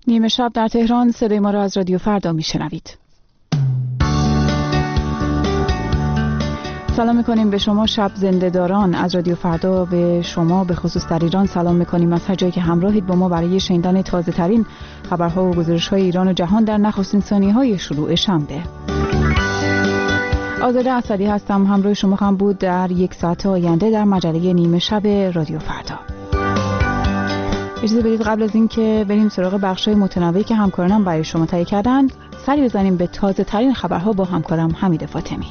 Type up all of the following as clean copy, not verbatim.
نیمه شب در تهران، صدای ما را از رادیو فردا میشنوید. سلام میکنیم به شما شب زنده داران از رادیو فردا. به شما به خصوص در ایران سلام میکنیم از هر جایی که همراهید با ما برای شنیدن تازه ترین خبرها و گزارش های ایران و جهان در نخستین ثانیه های شروع شنبه. آزاده اسدی هستم، همراه شما خواهم بود در یک ساعت آینده در مجله نیمه شب رادیو فردا. اجازه بدید قبل از این که بریم سراغ بخش‌های متنوعی که همکارانم برای شما تهیه کردند، سری بزنیم به تازه ترین خبرها با همکارم حمید فاطمی.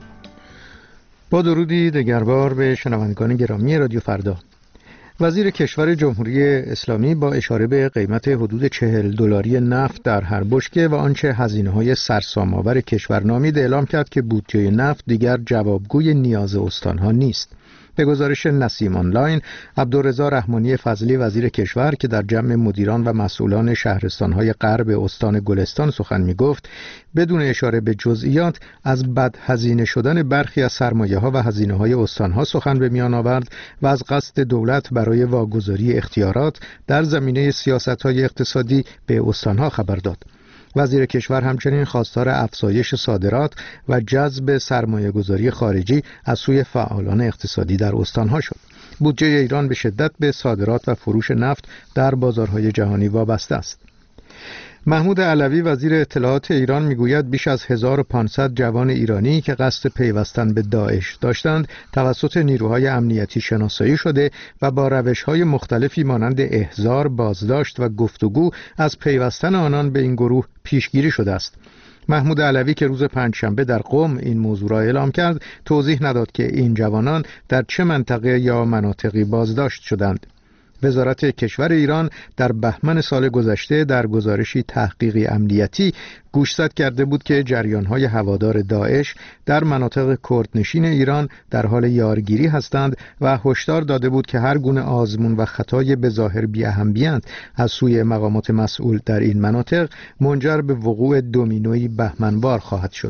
با درودی دگربار به شنوندگان گرامی رادیو فردا. وزیر کشور جمهوری اسلامی با اشاره به قیمت حدود $40 نفت در هر بشکه و آنچه هزینه‌های سرسام‌آور کشور نامید، اعلام کرد که بودجه نفت دیگر جوابگوی نیاز استان‌ها نیست. به گزارش نسیم آنلاین، عبدالرضا رحمانی فضلی وزیر کشور که در جمع مدیران و مسئولان شهرستان‌های غرب استان گلستان سخن می‌گفت، بدون اشاره به جزئیات از بد هزینه شدن برخی از سرمایه‌ها و هزینه‌های استان‌ها سخن به میان آورد و از قصد دولت برای واگذاری اختیارات در زمینه سیاست‌های اقتصادی به استان‌ها خبر داد. وزیر کشور همچنین خواستار افزایش صادرات و جذب سرمایه‌گذاری خارجی از سوی فعالان اقتصادی در استان‌ها شد. بودجه ایران به شدت به صادرات و فروش نفت در بازارهای جهانی وابسته است. محمود علوی وزیر اطلاعات ایران میگوید بیش از 1500 جوان ایرانی که قصد پیوستن به داعش داشتند توسط نیروهای امنیتی شناسایی شده و با روش‌های مختلفی مانند احضار، بازداشت و گفتگو از پیوستن آنان به این گروه پیشگیری شده است. محمود علوی که روز پنجشنبه در قم این موضوع را اعلام کرد، توضیح نداد که این جوانان در چه منطقه یا مناطقی بازداشت شدند. وزارت کشور ایران در بهمن سال گذشته در گزارشی تحقیقی امنیتی گوشزد کرده بود که جریان‌های هوادار داعش در مناطق کردنشین ایران در حال یارگیری هستند و هشدار داده بود که هر گونه آزمون و خطای به ظاهر بی‌اهمیت از سوی مقامات مسئول در این مناطق منجر به وقوع دومینویی بهمنوار خواهد شد.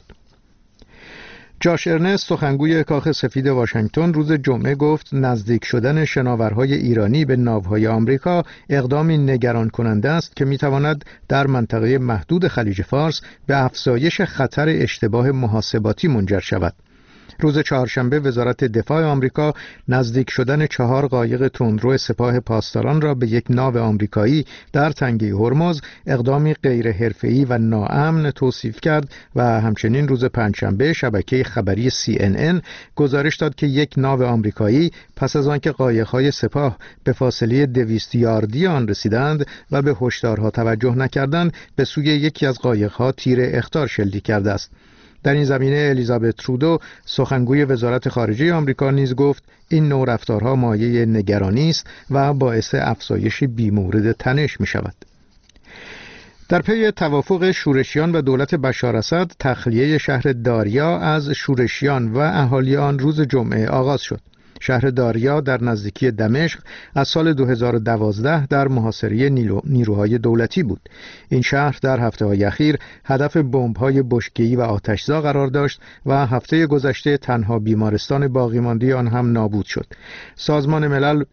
جاش ارنست سخنگوی کاخ سفید واشنگتن روز جمعه گفت نزدیک شدن شناورهای ایرانی به ناوهای آمریکا اقدامی نگران کننده است که میتواند در منطقه محدود خلیج فارس به افزایش خطر اشتباه محاسباتی منجر شود. روز چهارشنبه وزارت دفاع آمریکا نزدیک شدن 4 قایق تندرو سپاه پاسداران را به یک ناو آمریکایی در تنگه هرمز اقدامی غیر حرفه‌ای و ناامن توصیف کرد و همچنین روز پنجشنبه شبکه خبری CNN گزارش داد که یک ناو آمریکایی پس از آنکه قایق‌های سپاه به فاصله 200 یاردی آن رسیدند و به هشدارها توجه نکردند، به سوی یکی از قایق‌ها تیر اخطار شلیک کرده است. در این زمینه الیزابت ترودو سخنگوی وزارت خارجه آمریکا نیز گفت این نوع رفتارها مایه نگرانی است و باعث افزایش بیمورد تنش می شود. در پی توافق شورشیان و دولت بشار اسد، تخلیه شهر داریا از شورشیان و اهالی آن روز جمعه آغاز شد. شهر داریا در نزدیکی دمشق از سال 2012 در محاصره نیروهای دولتی بود. این شهر در هفته‌های اخیر هدف بمب‌های بشکه‌ای و آتش‌زا قرار داشت و هفته گذشته تنها بیمارستان باقی مانده آن هم نابود شد. سازمان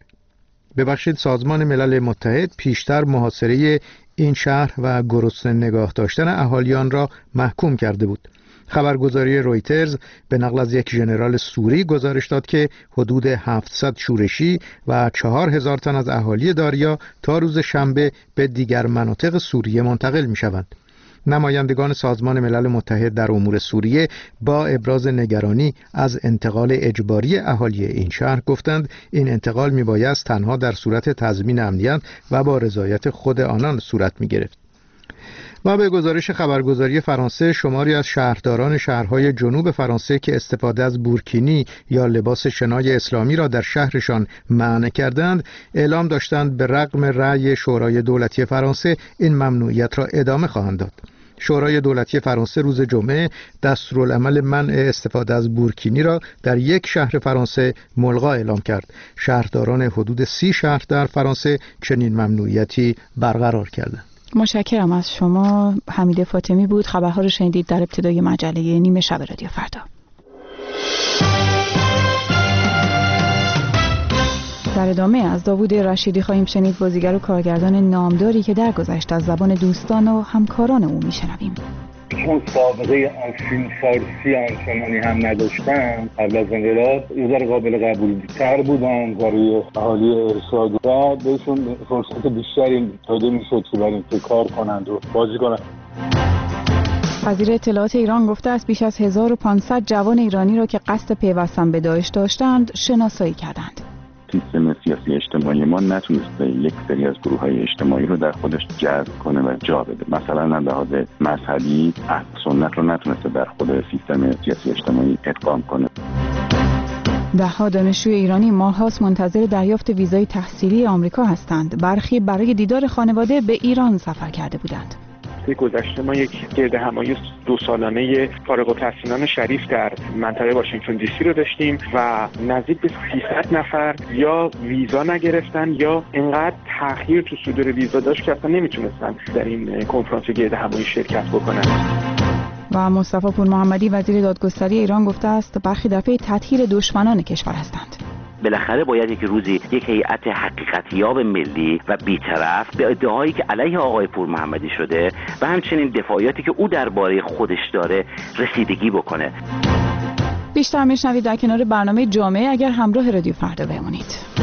ملل متحد پیشتر محاصره این شهر و گرسنه نگاه داشتن اهالیان را محکوم کرده بود. خبرگزاری رویترز به نقل از یک ژنرال سوری گزارش داد که حدود 700 شورشی و 4000 تن از اهالی داریا تا روز شنبه به دیگر مناطق سوریه منتقل می شوند. نمایندگان سازمان ملل متحد در امور سوریه با ابراز نگرانی از انتقال اجباری اهالی این شهر گفتند این انتقال می بایست تنها در صورت تضمین امنیت و با رضایت خود آنان صورت می گرفت. و به گزارش خبرگزاری فرانسه، شماری از شهرداران شهرهای جنوب فرانسه که استفاده از بورکینی یا لباس شنای اسلامی را در شهرشان منع کردند، اعلام داشتند به رغم رأی شورای دولتی فرانسه این ممنوعیت را ادامه خواهند داد. شورای دولتی فرانسه روز جمعه دستورالعمل منع استفاده از بورکینی را در یک شهر فرانسه ملغا اعلام کرد. شهرداران حدود 30 شهر در فرانسه چنین ممنوعیتی برقرار کردند. متشکرم از شما. حمید فاطمی بود. خبرها رو شنیدید در ابتدای مجله نیمه شب رادیو فردا. در ادامه از داوود رشیدی خواهیم شنید، بازیگر و کارگردان نامداری که درگذشت از زبان دوستان و همکاران او میشنویم. چون سابقه از فیلم فارسی آنچنانی هم نداشتم قبل از انقلاب، یه ذره قابل قبول‌تر بودن برای اهالی ارشاد و بهشون فرصت بیشتری داده میشد که برای اینکه کار کنند و بازی کنند. وزیر اطلاعات ایران گفته است بیش از 1500 جوان ایرانی را که قصد پیوستن به داعش داشتند شناسایی کردند. سیستم سیاسی اجتماعی ما نتونسته یک سری از گروه‌های اجتماعی رو در خودش جذب کنه و جا بده. مثلا از لحاظ مذهبی اهل سنت رو نتونسته در خود سیستم سیاسی اجتماعی ادغام کنه. ده‌ها دانشجوی ایرانی ماه‌هاست منتظر دریافت ویزای تحصیلی آمریکا هستند. برخی برای دیدار خانواده به ایران سفر کرده بودند. گذشته ما یک گردهمایی 2 سالانه فارغ التحصیلان شریف در منطقه واشنگتن دی سی رو داشتیم و نزدیک به 300 نفر یا ویزا نگرفتن یا اینقدر تأخیر تو صدور ویزا داشت که اصلا نمیتونستن در این کنفرانس گردهمایی شرکت بکنن. و مصطفی پور محمدی وزیر دادگستری ایران گفته است برخی در پی تطهیر دشمنان کشور هستند. بالاخره باید یک روزی یک هیئت حقیقتیاب ملی و بی‌طرف به ادعاهایی که علیه آقای پور محمدی شده و همچنین دفاعیاتی که او درباره خودش داره رسیدگی بکنه. بیشتر میشنوید در کنار برنامه جامعه اگر همراه رادیو فردا بمونید.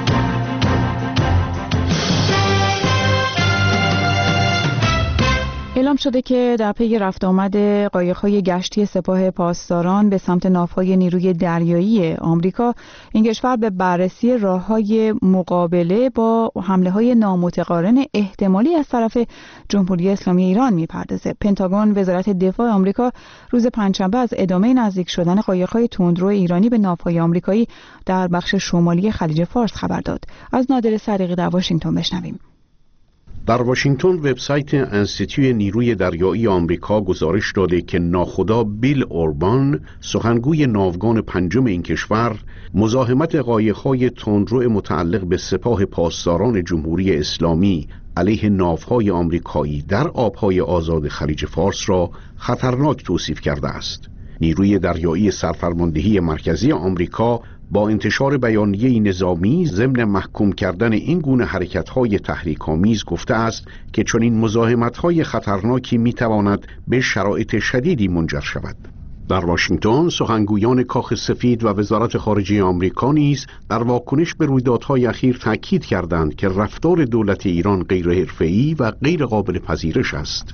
اعلام شده که در پی رفت آمد قایق‌های گشتی سپاه پاسداران به سمت ناوهای نیروی دریایی آمریکا، این کشور به بررسی راه‌های مقابله با حمله‌های نامتقارن احتمالی از طرف جمهوری اسلامی ایران می‌پردازه. پنتاگون، وزارت دفاع آمریکا، روز پنجشنبه از ادامه نزدیک شدن قایق‌های تندرو ایرانی به ناوهای آمریکایی در بخش شمالی خلیج فارس خبر داد. از نادر صدیقی در واشنگتن بشنویم. در واشنگتن وبسایت انستیتوی نیروی دریایی آمریکا گزارش داده که ناخدا بیل اوربان، سخنگوی ناوگان پنجم این کشور، مزاحمت قایق‌های تندرو متعلق به سپاه پاسداران جمهوری اسلامی علیه ناوهای آمریکایی در آبهای آزاد خلیج فارس را خطرناک توصیف کرده است. نیروی دریایی سرفرماندهی مرکزی آمریکا با انتشار بیانیه نظامی ضمن محکوم کردن این گونه حرکت‌های تحریک‌آمیز گفته است که چنین مزاحمت‌های خطرناکی می‌تواند به شرایط شدیدی منجر شود. در واشنگتن سخنگویان کاخ سفید و وزارت خارجه آمریکا نیز در واکنش به رویدادهای اخیر تاکید کردند که رفتار دولت ایران غیر حرفه‌ای و غیر قابل پذیرش است.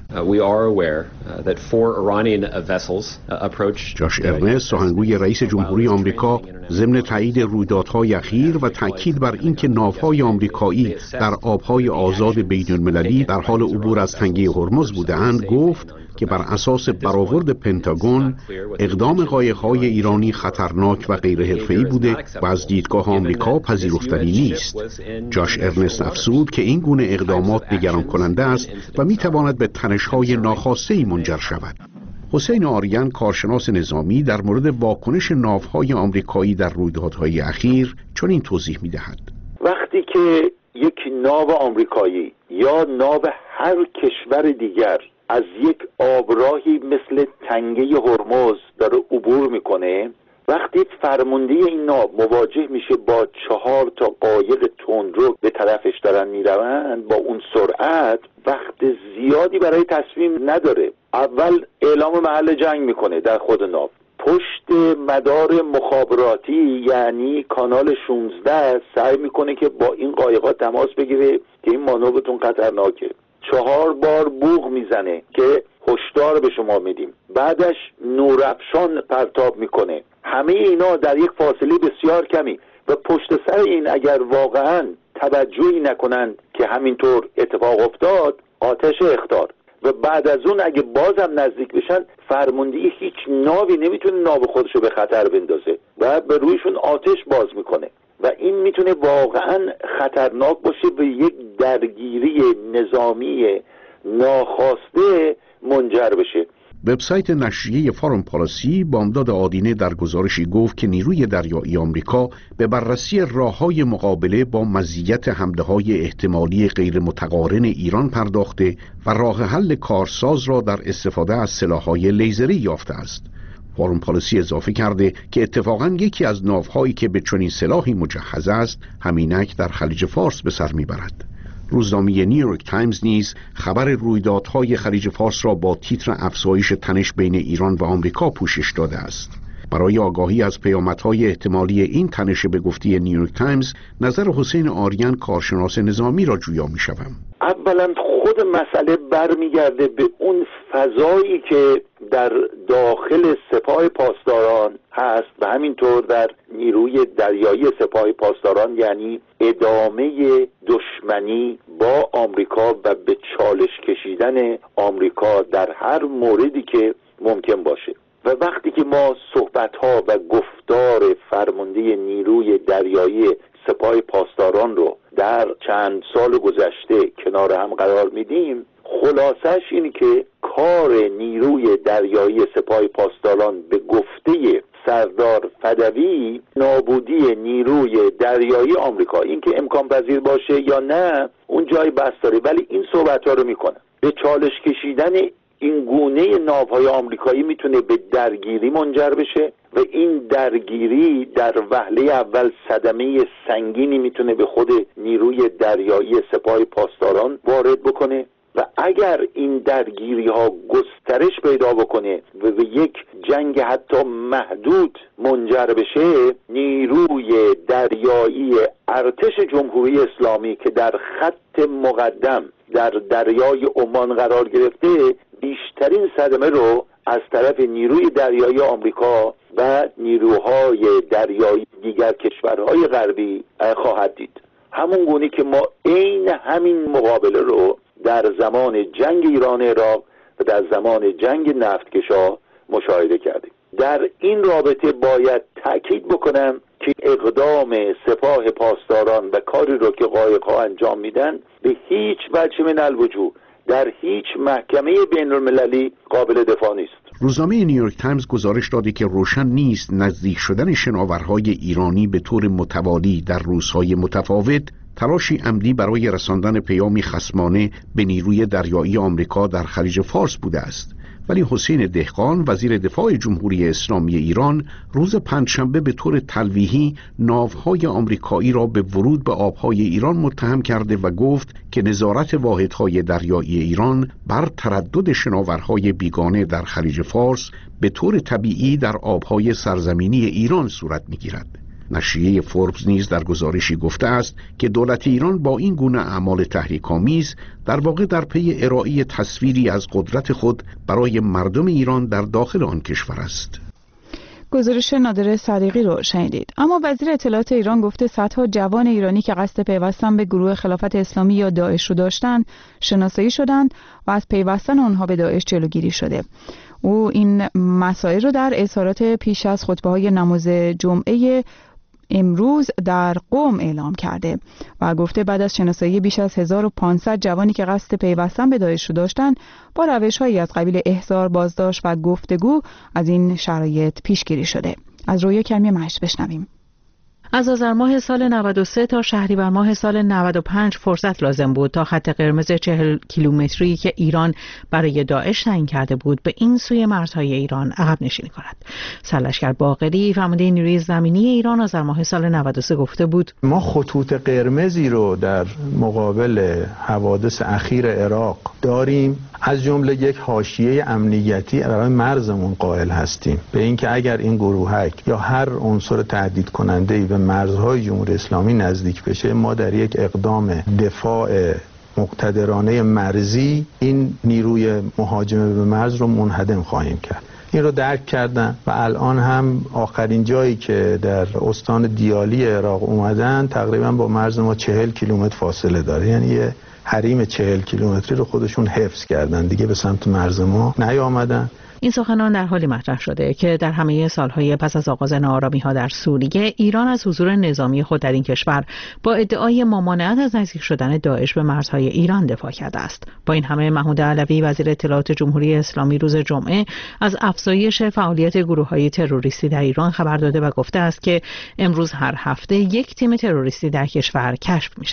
جاش ارنست، سخنگوی رئیس جمهوری آمریکا، ضمن تایید رویدادهای اخیر و تاکید بر اینکه ناوهای آمریکایی در آبهای آزاد بین‌المللی در حال عبور از تنگه هرمز بودند، گفت که بر اساس برآورد پنتاگون اقدام قایق‌های ایرانی خطرناک و غیر حرفه‌ای بوده و از دیدگاه آمریکا پذیرفتنی نیست. جاش ارنست افزود که این گونه اقدامات نگران کننده است و می‌تواند به تنش‌های ناخواسته منجر شود. حسین آریان، کارشناس نظامی، در مورد واکنش ناوهای آمریکایی در رویدادهای اخیر چنین توضیح می‌دهد: وقتی که یک ناو آمریکایی یا ناو هر کشور دیگر از یک آبراهی مثل تنگه هرمز داره عبور میکنه، وقتی فرمانده این ناو مواجه میشه با 4 قایق تندرو به طرفش دارن میروند با اون سرعت، وقت زیادی برای تصمیم نداره. اول اعلام محل جنگ میکنه در خود ناو، پشت مدار مخابراتی یعنی کانال 16 سعی میکنه که با این قایقات تماس بگیره که این مانورتون خطرناکه. 4 بار بوق میزنه که هشدار به شما میدیم. بعدش نورافشان پرتاب میکنه. همه اینا در یک فاصله بسیار کمی و پشت سر این اگر واقعا توجهی نکنند که همینطور اتفاق افتاد، آتش اخطار. و بعد از اون اگه بازم نزدیک بشن، فرماندهی هیچ ناوی نمیتونه ناو خودشو به خطر بندازه و به رویشون آتش باز میکنه و این میتونه واقعا خطرناک باشه و یک درگیری نظامی ناخواسته منجر بشه. وبسایت نشریه فارن پالیسی بامداد آدینه در گزارشی گفت که نیروی دریایی آمریکا به بررسی راه‌های مقابله با مزیت حمله‌های احتمالی غیر متقارن ایران پرداخته و راه حل کارساز را در استفاده از سلاح‌های لیزری یافته است. فارم پالیسی اضافه کرده که اتفاقاً یکی از ناوهایی که به چنین سلاحی مجهز است همینک در خلیج فارس به سر میبرد. روزنامه نیویورک تایمز نیز خبر رویدادهای خلیج فارس را با تیتر افزایش تنش بین ایران و آمریکا پوشش داده است. برای آگاهی از پیامدهای احتمالی این تنش به گفته نیویورک تایمز، نظر حسین آریان کارشناس نظامی را جویا می‌شوم. اولا خود مسئله برمیگرده به اون فضایی که در داخل سپاه پاسداران هست و همینطور در نیروی دریایی سپاه پاسداران، یعنی ادامه دشمنی با آمریکا و به چالش کشیدن آمریکا در هر موردی که ممکن باشه. و وقتی که ما صحبت‌ها و گفتار فرمانده نیروی دریایی سپاه پاسداران رو در چند سال گذشته کنار هم قرار میدیم، خلاصش اینه که کار نیروی دریایی سپاه پاسداران به گفته سردار فدوی نابودی نیروی دریایی آمریکا، این که امکان پذیر باشه یا نه اون جای بحث داره، ولی این صحبت‌ها رو میکنه. به چالش کشیدن این گونه ناوهای آمریکایی میتونه به درگیری منجر بشه و این درگیری در وهله اول صدمه سنگینی میتونه به خود نیروی دریایی سپاه پاسداران وارد بکنه و اگر این درگیری ها گسترش پیدا بکنه و به یک جنگ حتی محدود منجر بشه، نیروی دریایی ارتش جمهوری اسلامی که در خط مقدم در دریای عمان قرار گرفته، بیشترین صدمه رو از طرف نیروی دریایی آمریکا و نیروهای دریایی دیگر کشورهای غربی خواهد دید. همون گونه که ما عین همین مقابله رو در زمان جنگ ایران عراق و در زمان جنگ نفتکشا مشاهده کردیم. در این رابطه باید تأکید بکنم که اقدام سپاه پاسداران و کاری رو که قایق‌ها انجام میدن به هیچ وجه من الوجوه در هیچ محکمه بین‌المللی قابل دفاع نیست. روزنامه نیویورک تایمز گزارش داده که روشن نیست نزدیک شدن شناورهای ایرانی به طور متوالی در روزهای متفاوت تلاشی عمدی برای رساندن پیامی خصمانه به نیروی دریایی آمریکا در خلیج فارس بوده است. ولی حسین دهقان وزیر دفاع جمهوری اسلامی ایران روز پنجشنبه به طور تلویحی ناوهای آمریکایی را به ورود به آبهای ایران متهم کرده و گفت که نظارت واحدهای دریایی ایران بر تردد شناورهای بیگانه در خلیج فارس به طور طبیعی در آبهای سرزمینی ایران صورت می‌گیرد. نشریه فوربس نیز در گزارشی گفته است که دولت ایران با این گونه اعمال تحریک‌آمیز در واقع در پی ارائه تصویری از قدرت خود برای مردم ایران در داخل آن کشور است. گزارش نادر صدیقی رو شنیدید. اما وزیر اطلاعات ایران گفته صدها جوان ایرانی که قصد پیوستن به گروه خلافت اسلامی یا داعش رو داشتن شناسایی شدند و از پیوستن آنها به داعش جلوگیری شده. او این مسائل رو در اظهارات پیش از خطبه‌های نماز جمعه امروز در قم اعلام کرده و گفته بعد از شناسایی بیش از 1500 جوانی که قصد پیوستن به داعش رو داشتن با روش‌هایی از قبیل احضار، بازداشت و گفتگو از این شرایط پیشگیری شده. از رویا کریمی مشت بشنویم. از آذر ماه سال 93 تا شهریور ماه سال 95 فرصت لازم بود تا خط قرمز 40 کیلومتری که ایران برای داعش تعیین کرده بود به این سوی مرزهای ایران عقب نشینی کند. سرلشکر باقری فرمانده نیروی زمینی ایران آذر ماه سال 93 گفته بود ما خطوط قرمزی رو در مقابل حوادث اخیر عراق داریم، از جمله یک حاشیه امنیتی برای مرزمون قائل هستیم به اینکه اگر این گروهک یا هر عنصر تهدید کننده‌ای به مرزهای جمهوری اسلامی نزدیک بشه، ما در یک اقدام دفاع مقتدرانه مرزی این نیروی مهاجمه به مرز رو منهدم خواهیم کرد. این رو درک کردن و الان هم آخرین جایی که در استان دیالی عراق اومدن تقریبا با مرز ما 40 کیلومتر فاصله داره، یعنی یه حریم 40 کیلومتری رو خودشون حفظ کردن، دیگه به سمت مرز ما نیامدن. این سخنان در حالی مطرح شده که در همه سالهای پس از آغاز ناآرامی‌ها در سوریه ایران از حضور نظامی خود در این کشور با ادعای ممانعت از نزدیک شدن داعش به مرزهای ایران دفاع کرده است. با این همه محمود علوی وزیر اطلاعات جمهوری اسلامی روز جمعه از افزایش فعالیت گروه‌های تروریستی در ایران خبر داده و گفته است که امروز هر هفته یک تیم تروریستی در کشور کشف می‌شود.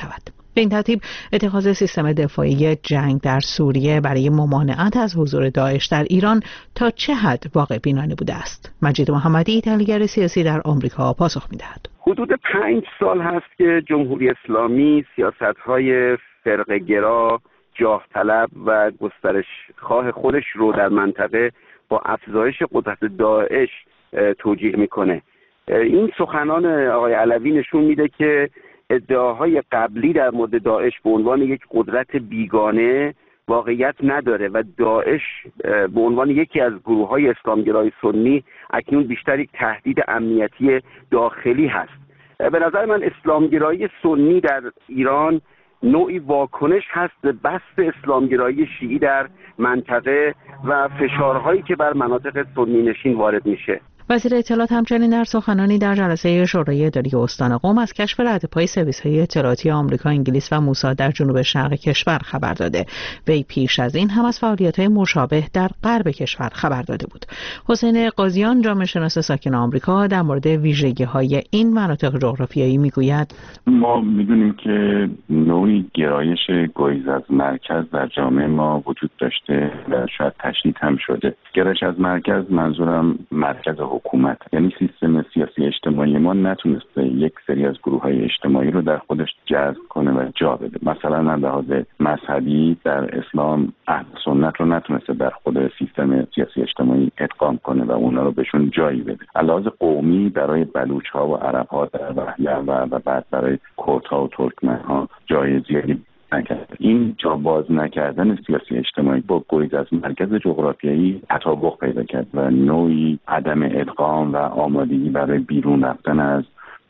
به این ترتیب اتخاذ سیستم دفاعی جنگ در سوریه برای ممانعت از حضور داعش در ایران تا چه حد واقع بینانه بوده است؟ مجید محمدی، تحلیلگر سیاسی در آمریکا، پاسخ می‌دهد. حدود 5 سال هست که جمهوری اسلامی سیاست‌های فرقه‌گرا، جاه طلب و گسترش خواه خودش رو در منطقه با افزایش قدرت داعش توجیه میکنه. این سخنان آقای علوی نشون میده که ادعاهای قبلی در مورد داعش به عنوان یک قدرت بیگانه واقعیت نداره و داعش به عنوان یکی از گروه‌های اسلامگرای سنی اکنون بیشتر یک تهدید امنیتی داخلی هست. به نظر من اسلامگرایی سنی در ایران نوعی واکنش هست به بسط اسلامگرایی شیعی در منطقه و فشارهایی که بر مناطق سنی نشین وارد میشه. وزیر اطلاعات همچنین در سخنانی در جلسه شورای اداری استان قم از کشف ردپای سرویس‌های اطلاعاتی آمریکا، انگلیس و موساد در جنوب شرق کشور خبر داده. وی پیش از این هم از فعالیت‌های مشابه در غرب کشور خبر داده بود. حسین قاضیان، جامعه شناس ساکن آمریکا، در مورد ویژگی‌های این مناطق جغرافیایی میگوید: ما می‌دونیم که نوعی گرایش گریز از مرکز در جامعه ما وجود داشته و شاید تشدید هم شده. گرایش از مرکز، منظورم مرکز حکومت، یعنی سیستم سیاسی اجتماعی ما نتونسته یک سری از گروه‌های اجتماعی رو در خودش جذب کنه و جا بده. مثلا از لحاظ مذهبی در اسلام اهل سنت رو نتونسته در خود سیستم سیاسی اجتماعی ادغام کنه و اونا رو بهشون جایی بده. از لحاظ قومی برای بلوچ‌ها و عرب‌ها در وحیه و بعد برای کردها و ترکمن‌ها جای زیادی نکرد. این جا باز نکردن سیاسی اجتماعی با گریز از مرکز جغرافیایی تطابق پیدا کرد و نوعی عدم ادغام و آمادگی برای بیرون رفتن از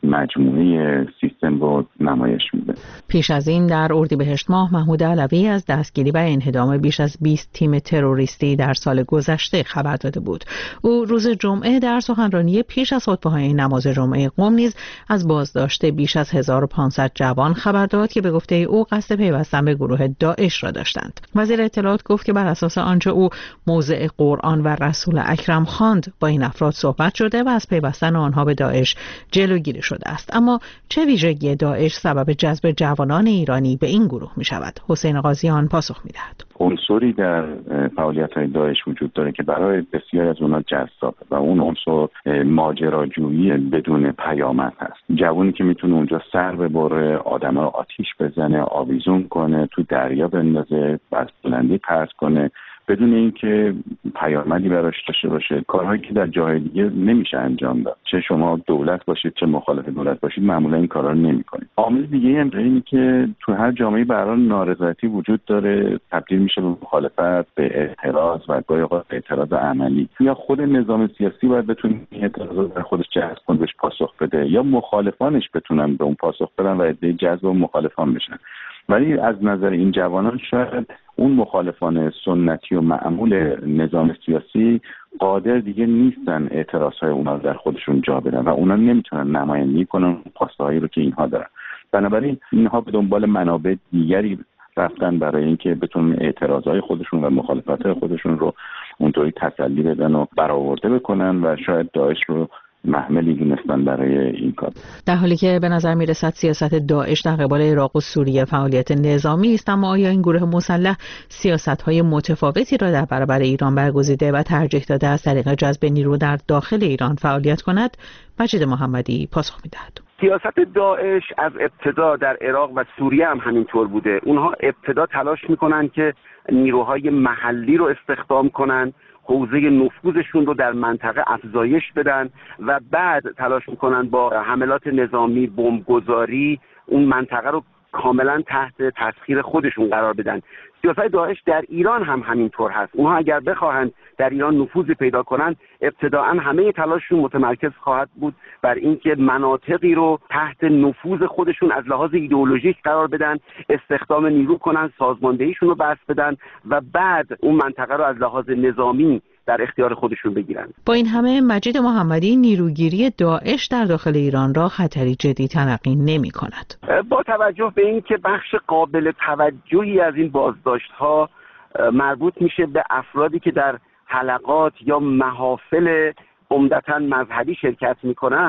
مجموعه سیستم رو نمایش میده. پیش از این در اردیبهشت ماه محمود علوی از دستگیری و انهدام بیش از 20 تیم تروریستی در سال گذشته خبر داده بود. او روز جمعه در سخنرانی پیش از خطبه‌های نماز جمعه قم نیز از بازداشت بیش از 1500 جوان خبر داد که به گفته او قصد پیوستن به گروه داعش را داشتند. وزیر اطلاعات گفت که بر اساس آنچه او موضع قرآن و رسول اکرم خواند با این افراد صحبت شده و از پیوستن آنها به داعش جلوگیری شده است. اما چه ویژگی داعش سبب جذب جوانان ایرانی به این گروه می شود؟ حسین قاضیان پاسخ می دهد. عنصری در فعالیت‌های داعش وجود داره که برای بسیاری از اونها جذابه و اون عنصر ماجراجویی بدون پیامد هست. جوانی که میتونه اونجا سر ببره، آدما رو آتیش بزنه، آویزون کنه، تو دریا بندازه، از بلندی پرت کنه بدون اینکه پیامدی براش داشته باشه. کارهایی که در جای دیگه نمیشه انجام داد. چه شما دولت باشید چه مخالف دولت باشید معمولا این کارا رو نمی‌کنید. عامل دیگه هم اینه که تو هر جامعه به هر حال نارضایتی وجود داره، تبدیل میشه به مخالفت، به اعتراض و گاهی اوقات اعتراض عملی. یا خود نظام سیاسی باید بتونه این اعتراضات در خودش جذب کنه، بهش پاسخ بده، یا مخالفانش بتونن به اون پاسخ بدن و عده جذب و مخالفان بشن. ولی از نظر این جوانان شاید اون مخالفان سنتی و معمول نظام سیاسی قادر دیگه نیستن اعتراضهای اونا رو در خودشون جا بدن و اونا نمیتونن نمایندگی کنن خواسته‌هایی رو که اینها دارن. بنابراین اینها به دنبال منابع دیگری رفتن برای اینکه بتونن اعتراضهای خودشون و مخالفت‌های خودشون رو اونطوری تسلی بدن و برآورده بکنن و شاید داعش رو محملی دونستن برای این کار. در حالی که به نظر میرسد سیاست داعش در قبال عراق و سوریه فعالیت نظامی است، اما آیا این گروه مسلح سیاست‌های متفاوتی را در برابر ایران برگزیده و ترجیح داده از طریق جذب نیرو در داخل ایران فعالیت کند؟ مجید محمدی پاسخ می‌دهد. سیاست داعش از ابتدا در عراق و سوریه هم همینطور بوده. اونها ابتدا تلاش میکنن که نیروهای محلی رو استخدام کنن، حوزه نفوذشون رو در منطقه افزایش بدن و بعد تلاش میکنن با حملات نظامی، بمبگذاری اون منطقه رو کاملا تحت تسخیر خودشون قرار بدن. سیاست داعش در ایران هم همینطور هست. اونها اگر بخواهند در ایران نفوذی پیدا کنند، ابتداعا همه تلاششون متمرکز خواهد بود بر اینکه مناطقی رو تحت نفوذ خودشون از لحاظ ایدئولوژیک قرار بدن، استخدام نیرو کنن، سازماندهیشون رو بسط بدن و بعد اون منطقه رو از لحاظ نظامی در اختیار خودشون بگیرن. با این همه مجید محمدی نیروگیری داعش در داخل ایران را خطری جدی تلقی نمی کند. با توجه به اینکه بخش قابل توجهی از این بازداشت‌ها مربوط میشه به افرادی که در حلقات یا محافل عمدتاً مذهبی شرکت میکنند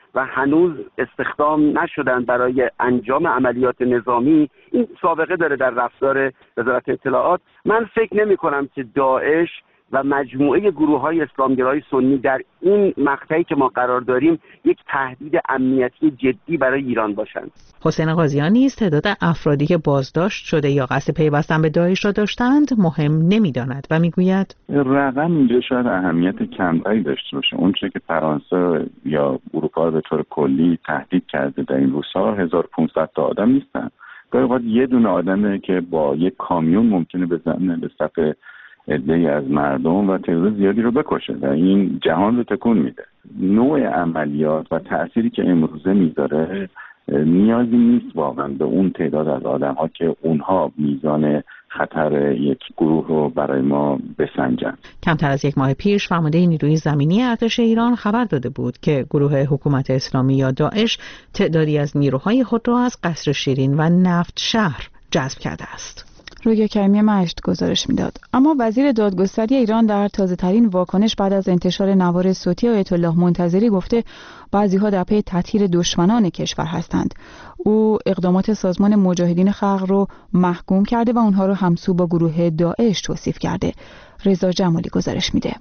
و هنوز استخدام نشدن برای انجام عملیات نظامی، این سابقه داره در رفتار وزارت اطلاعات. من فکر نمی کنم که داعش و مجموعه گروه‌های اسلامگرای سنی در این مقطعی که ما قرار داریم یک تهدید امنیتی جدی برای ایران باشند. حسین قاضیان نیز تعداد افرادی که بازداشت شده یا قصد پیوستن به داعش را داشتند مهم نمی‌داند و میگوید رقم اینجا شاید اهمیت کمتری داشته باشه. اون چیزی که فرانسه یا اروپا به طور کلی تهدید کرده در این روزها 1500 تا آدم نیستن. گاهی اوقات یه دونه آدمه که با یک کامیون ممکنه بزنه به صف عده‌ای از مردم و تعداد زیادی رو بکشه و این جهان رو تکون میده. نوع عملیات و تأثیری که امروزه میذاره نیازی نیست واقعا به اون تعداد از آدم‌ها که اونها میزان خطر یک گروه رو برای ما بسنجن. کمتر از یک ماه پیش فرمانده نیروی زمینی ارتش ایران خبر داده بود که گروه حکومت اسلامی یا داعش تعدادی از نیروهای خود را از قصر شیرین و نفت شهر جذب کرده است. رویا کریمی مشت گزارش میداد. اما وزیر دادگستری ایران در تازه‌ترین واکنش بعد از انتشار نوار صوتی آیت الله منتظری گفته بعضی‌ها در پی تطهیر دشمنان کشور هستند. او اقدامات سازمان مجاهدین خلق رو محکوم کرده و اونها رو همسو با گروه داعش توصیف کرده. رضا جمالی گزارش میده.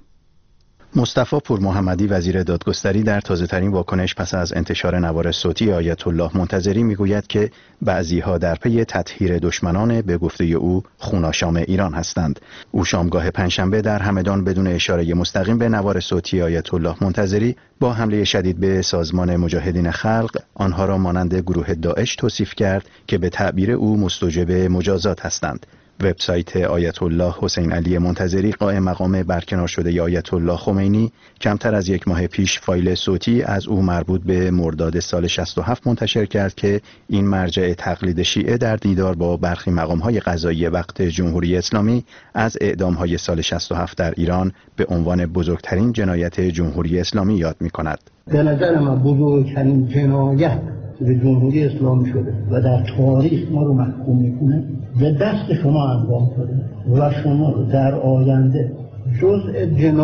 مصطفی پور محمدی وزیر دادگستری در تازه‌ترین واکنش پس از انتشار نوار صوتی آیت الله منتظری میگوید که بعضی‌ها در پی تطهیر دشمنان به گفته او خوناشام ایران هستند. او شامگاه پنجشنبه در همدان بدون اشاره مستقیم به نوار صوتی آیت الله منتظری با حمله شدید به سازمان مجاهدین خلق آنها را مانند گروه داعش توصیف کرد که به تعبیر او مستوجب مجازات هستند. وبسایت آیت الله حسین علی منتظری قائم مقام برکنار شده آیت الله خمینی کمتر از یک ماه پیش فایل صوتی از او مربوط به مرداد سال 67 منتشر کرد که این مرجع تقلید شیعه در دیدار با برخی مقام‌های قضایی وقت جمهوری اسلامی از اعدام‌های سال 67 در ایران به عنوان بزرگترین جنایت جمهوری اسلامی یاد می‌کند. به نظر من بزرگترین جنایت به جمهوری اسلامی شده و در تاریخ ما رو محکوم میکنه به دست شما انجام شده و شما رو در آینده جزء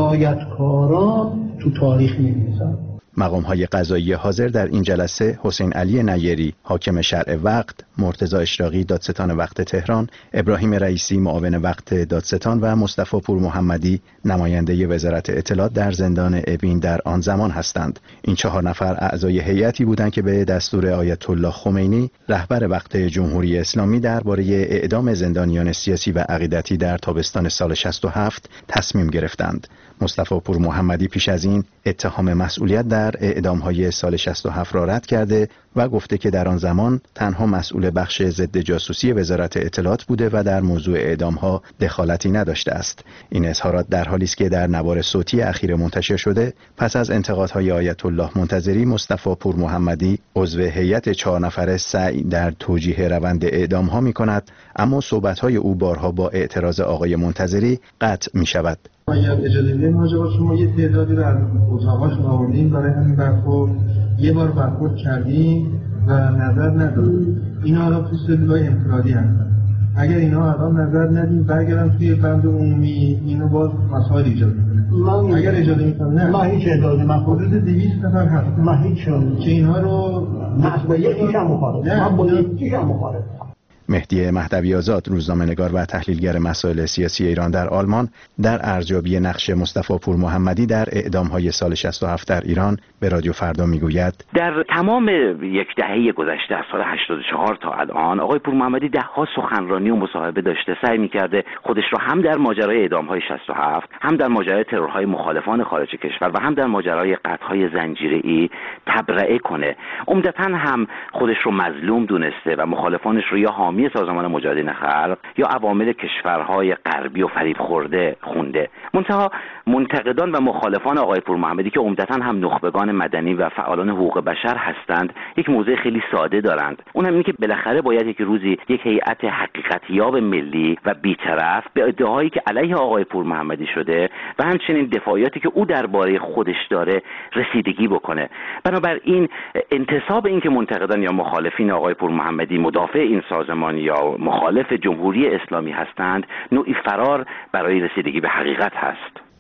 جنایتکاران تو تاریخ می‌نویسن. مقام‌های قضایی حاضر در این جلسه حسین علی نیری حاکم شرع وقت، مرتضی اشراقی دادستان وقت تهران، ابراهیم رئیسی معاون وقت دادستان و مصطفی پور محمدی نماینده وزارت اطلاعات در زندان اوین در آن زمان هستند. این 4 نفر اعضای هیئتی بودند که به دستور آیت الله خمینی رهبر وقت جمهوری اسلامی درباره اعدام زندانیان سیاسی و عقیدتی در تابستان سال 67 تصمیم گرفتند. مصطفی پور محمدی پیش از این اتهام مسئولیت در اعدام‌های سال 67 را رد کرده و گفته که در آن زمان تنها مسئول بخش ضد جاسوسی وزارت اطلاعات بوده و در موضوع اعدام‌ها دخالتی نداشته است. این اظهارات در حالی است که در نوار صوتی اخیر منتشر شده پس از انتقادهای آیت الله منتظری مصطفی پور محمدی عضو هیئت 4 نفره سعی در توجیه روند اعدام‌ها می‌کند، اما صحبت‌های او بارها با اعتراض آقای منتظری قطع می‌شود. اگر اجازه بدید ما شما یه تعدادی رو از اتاقاشون آوردیم برای همین برخورد، یه بار برخورد کردیم و نظر ندادیم. اینا الان توی سلولای انفرادی هستن. اگر اینا الان نظر ندیم برگردن توی بند عمومی اینو باز مسائل ایجاد می‌کنه. اگر اجازه می‌کنم نه ما هیچ اجازه من حدود 200 نفر هست. ما هیچ که اینها رو با یکیش هم مخالف. من با یکیش هم مخالف. مهدی مهدوی آزاد روزنامه‌نگار و تحلیلگر مسائل سیاسی ایران در آلمان در ارزیابی نقش مصطفی پور محمدی در اعدام‌های سال 67 در ایران به رادیو فردا میگوید در تمام یک دهه گذشته از سال 84 تا الان آقای پور محمدی ده‌ها سخنرانی و مصاحبه داشته، سعی می‌کرده خودش رو هم در ماجرای اعدام‌های 67 هم در ماجرای ترورهای مخالفان خارج کشور و هم در ماجرای قتل‌های زنجیره‌ای تبرئه کنه. عمدتاً هم خودش رو مظلوم دونسته و مخالفانش رو یا حامی سازمان مجاهدین خلق یا عوامل کشورهای غربی و فریب خورده خونده. منتها منتقدان و مخالفان آقای پور محمدی که عمدتاً هم نخبگان مدنی و فعالان حقوق بشر هستند یک موضع خیلی ساده دارند. اون هم اینه که بالاخره باید یک روزی یک هیئت حقیقتیاب ملی و بی‌طرف به ادعاهایی که علیه آقای پور محمدی شده و همچنین دفاعاتی که او درباره خودش داره رسیدگی بکنه. بنابراین انتصاب این که منتقدان یا مخالفین آقای پور محمدی مدافع این سازمان یا مخالف جمهوری اسلامی هستند نوعی فرار برای رسیدگی به حقیقت هست.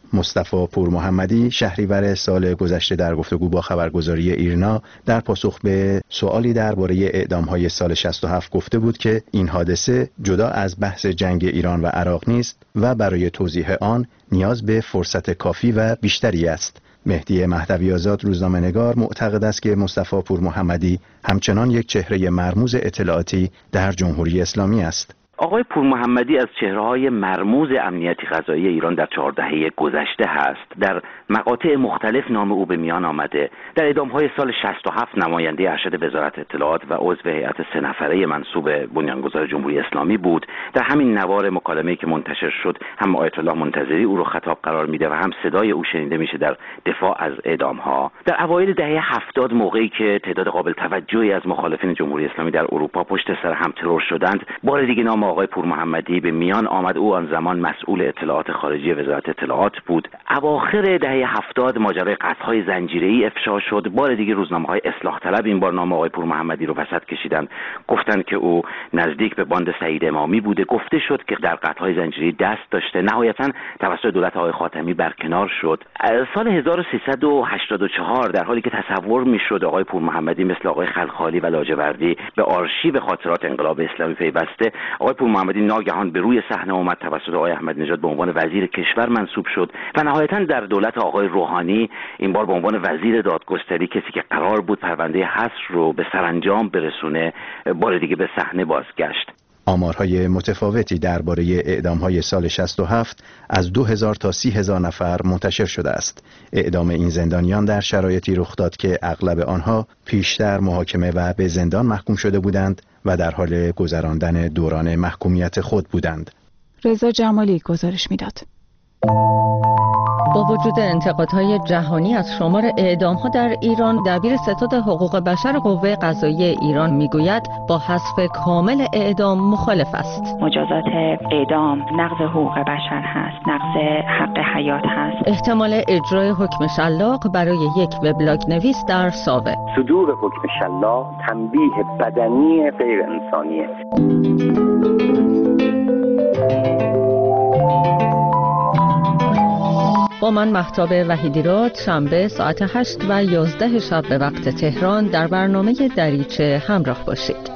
مصطفی پور محمدی شهریور سال گذشته در گفتگو با خبرگزاری ایرنا در پاسخ به سوالی درباره اعدام‌های سال 67 گفته بود که این حادثه جدا از بحث جنگ ایران و عراق نیست و برای توضیح آن نیاز به فرصت کافی و بیشتری است. مهدی مهدوی آزاد روزنامه‌نگار معتقد است که مصطفی پور محمدی همچنان یک چهره مرموز اطلاعاتی در جمهوری اسلامی است. آقای پور محمدی از چهره‌های مرموز امنیتی قضایی ایران در 4 دهه گذشته هست. در مقاطع مختلف نام او به میان آمده. در اعدام‌های سال 67 نماینده ارشد وزارت اطلاعات و عضو هیئت 3 نفره منصوب بنیانگذار جمهوری اسلامی بود. در همین نوار مکالمه‌ای که منتشر شد هم آیت الله منتظری او رو خطاب قرار میده و هم صدای او شنیده میشه در دفاع از اعدام‌ها. در اوایل دهه 70 موقعی که تعداد قابل توجهی از مخالفین جمهوری اسلامی در اروپا پشت سر هم ترور شدند، بار دیگه نام آقای پور محمدی به میان آمد. او آن زمان مسئول اطلاعات خارجی وزارت اطلاعات بود. اواخر دهه 70 ماجرای قتل‌های زنجیره‌ای افشا شد. بار دیگه روزنامه‌های اصلاح طلب این بار نام آقای پور محمدی رو وسط کشیدن، گفتن که او نزدیک به باند سعید امامی بوده. گفته شد که در قتل‌های زنجیره‌ای دست داشته. نهایتاً توسط دولت آقای خاتمی برکنار شد. سال 1384 در حالی که تصور می‌شد آقای پور محمدی مثل آقای خلخالی و لاجوردی به آرشیو خاطرات انقلاب اسلامی پیوسته، آقای پور محمدی ناگهان به روی صحنه اومد. توسط آقای احمدی نژاد به عنوان وزیر کشور منصوب شد و نهایتاً در دولت آقای روحانی این بار به عنوان وزیر دادگستری، کسی که قرار بود پرونده حصر رو به سرانجام برسونه، بار دیگه به صحنه بازگشت. آمارهای متفاوتی درباره اعدام‌های سال 67 از 2000 تا 30000 نفر منتشر شده است. اعدام این زندانیان در شرایطی رخ داد که اغلب آنها پیشتر محاکمه و به زندان محکوم شده بودند و در حال گذراندن دوران محکومیت خود بودند. رضا جمالی گزارش میداد. با وجود انتقادهای جهانی از شمار اعدام‌ها در ایران، دبیر ستاد حقوق بشر قوه قضاییه ایران میگوید با حذف کامل اعدام مخالف است. مجازات اعدام نقض حقوق بشر هست، نقض حق حیات هست. احتمال اجرای حکم شلاق برای یک وبلاگ نویس در ساوه. صدور حکم شلاق تنبیه بدنی غیر انسانیه. با من مهتاب وحیدی‌راد شنبه ساعت 8 و 11 شب به وقت تهران در برنامه دریچه همراه باشید.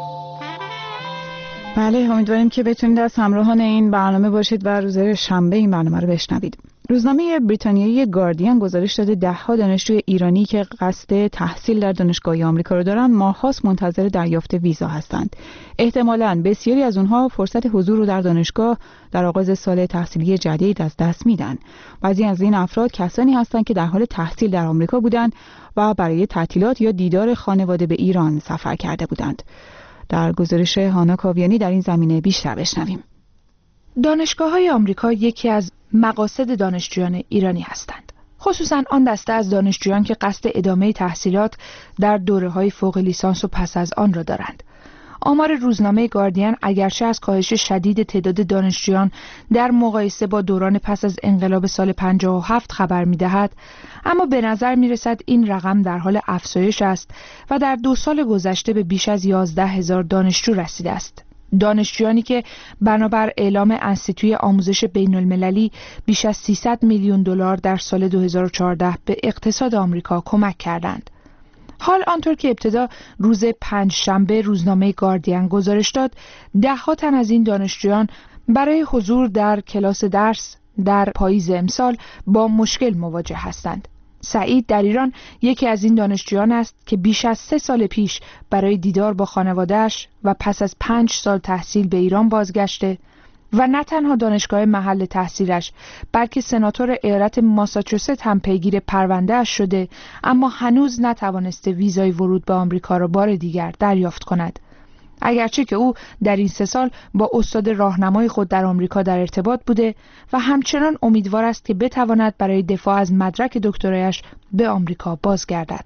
بله، امیدواریم که بتونید از همراهان این برنامه باشید و روز شنبه این برنامه رو بشنوید. روزنامه بریتانیایی گاردین گزارش داده ده‌ها دانشجوی ایرانی که قصد تحصیل در دانشگاه‌های آمریکا رو دارن ماه‌هاست منتظر دریافت ویزا هستند. احتمالاً بسیاری از اونها فرصت حضور رو در دانشگاه در آغاز سال تحصیلی جدید از دست میدن. بعضی از این افراد کسانی هستند که در حال تحصیل در آمریکا بودند و برای تعطیلات یا دیدار خانواده به ایران سفر کرده بودند. در گزارش هانا کاویانی در این زمینه بیشتر بشنویم. دانشگاه‌های آمریکا یکی از مقاصد دانشجویان ایرانی هستند. خصوصاً آن دسته از دانشجویان که قصد ادامه تحصیلات در دوره‌های فوق لیسانس و پس از آن را دارند. آمار روزنامه گاردین اگرچه از کاهش شدید تعداد دانشجویان در مقایسه با دوران پس از انقلاب سال 57 خبر می‌دهد، اما به نظر می‌رسد این رقم در حال افزایش است و در 2 سال گذشته به بیش از 11,000 دانشجو رسیده است. دانشجویانی که بنابر اعلام انستیتوی آموزش بین‌المللی بیش از 300 میلیون دلار در سال 2014 به اقتصاد آمریکا کمک کردند. حال آنطور که ابتدا روز 5 شنبه روزنامه گاردین گزارش داد، 10 تن از این دانشجویان برای حضور در کلاس درس در پاییز امسال با مشکل مواجه هستند. سعید در ایران یکی از این دانشجویان است که بیش از 3 سال پیش برای دیدار با خانواده‌اش و پس از 5 سال تحصیل به ایران بازگشته و نه تنها دانشگاه محل تحصیلش بلکه سناتور ایالت ماساچوست هم پیگیر پرونده‌اش شده، اما هنوز نتوانسته ویزای ورود به آمریکا را بار دیگر دریافت کند. اگرچه که او در این 3 سال با استاد راهنمای خود در آمریکا در ارتباط بوده و همچنان امیدوار است که بتواند برای دفاع از مدرک دکترایش به آمریکا بازگردد.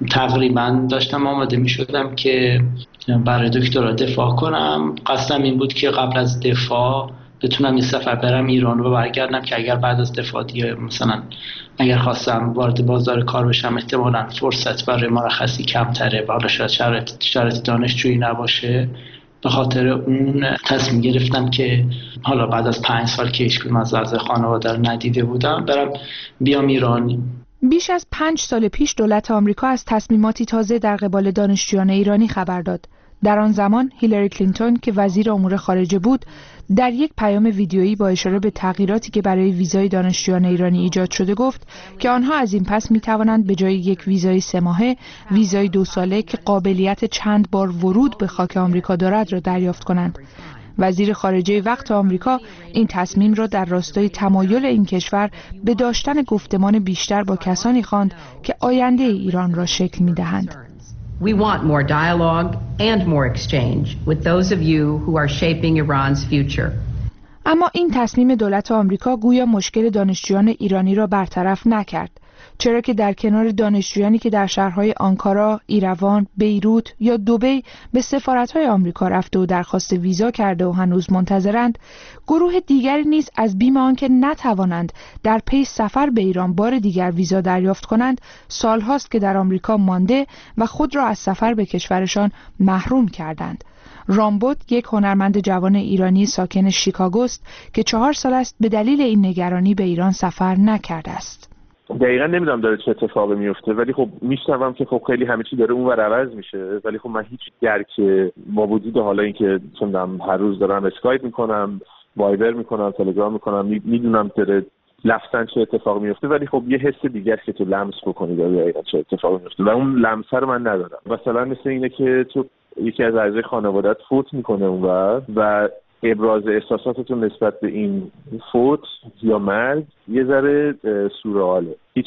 تقریبا داشتم آماده می شدم که برای دکترا دفاع کنم. قصدم این بود که قبل از دفاع بتونم یه سفر برم ایران و برگردم که اگر بعد از دفاع دیگه مثلا اگر خواستم وارد بازار کار بشم احتمالاً فرصت برای مرخصی کمتره و حالا شاید شرایط دانشجویی نباشه، به خاطر اون تصمیم گرفتم که حالا بعد از 5 سال که هیچکدوم از اعضای خانواده رو ندیده بودم بیام ایران. بیش از 5 سال پیش دولت آمریکا از تصمیماتی تازه در قبال دانشجویان ایرانی خبر داد. در آن زمان هیلاری کلینتون که وزیر امور خارجه بود در یک پیام ویدیویی با اشاره به تغییراتی که برای ویزای دانشجویان ایرانی ایجاد شده گفت که آنها از این پس می توانند به جای یک ویزای 3 ماهه ویزای 2 ساله که قابلیت چند بار ورود به خاک آمریکا دارد را دریافت کنند. وزیر خارجه وقت آمریکا این تصمیم را در راستای تمایل این کشور به داشتن گفتمان بیشتر با کسانی خواند که آینده ایران را شکل می دهند. We want more dialogue and more exchange with those of you who are shaping Iran's future. اما این تصمیم دولت آمریکا گویا مشکل دانشجویان ایرانی را برطرف نکرد، چرا که در کنار دانشجویانی که در شهرهای آنکارا، ایروان، بیروت یا دبی به سفارت‌های آمریکا رفته و درخواست ویزا کرده و هنوز منتظرند، گروه دیگری نیز از بیم آنکه نتوانند در پی سفر به ایران بار دیگر ویزا دریافت کنند، سالهاست که در آمریکا مانده و خود را از سفر به کشورشان محروم کردند. رامبوت یک هنرمند جوان ایرانی ساکن شیکاگوست که 4 سال است به دلیل این نگرانی به ایران سفر نکرده است. دقیقا نمیدونم داره چه اتفاقی میفته، ولی خب میشنوم که خب خیلی همه چی داره اونور عوض میشه، ولی خب من هیچ درک با وجود حالا اینکه چندم هر روز دارم اسکایپ میکنم، وایبر میکنم، تلگرام میکنم، میدونم داره لمسن چه اتفاقی میفته، ولی خب یه حس دیگه است که تو لمس بکنی دقیقا چه اتفاقی میفته و اون لمسه رو من ندارم. مثلا مثل اینه که تو یکی از اعضای خانواده‌ات فوت میکنه اونور و ابراز احساساتتون نسبت به این فوت یا مرگ یه ذره سورئاله. هیچ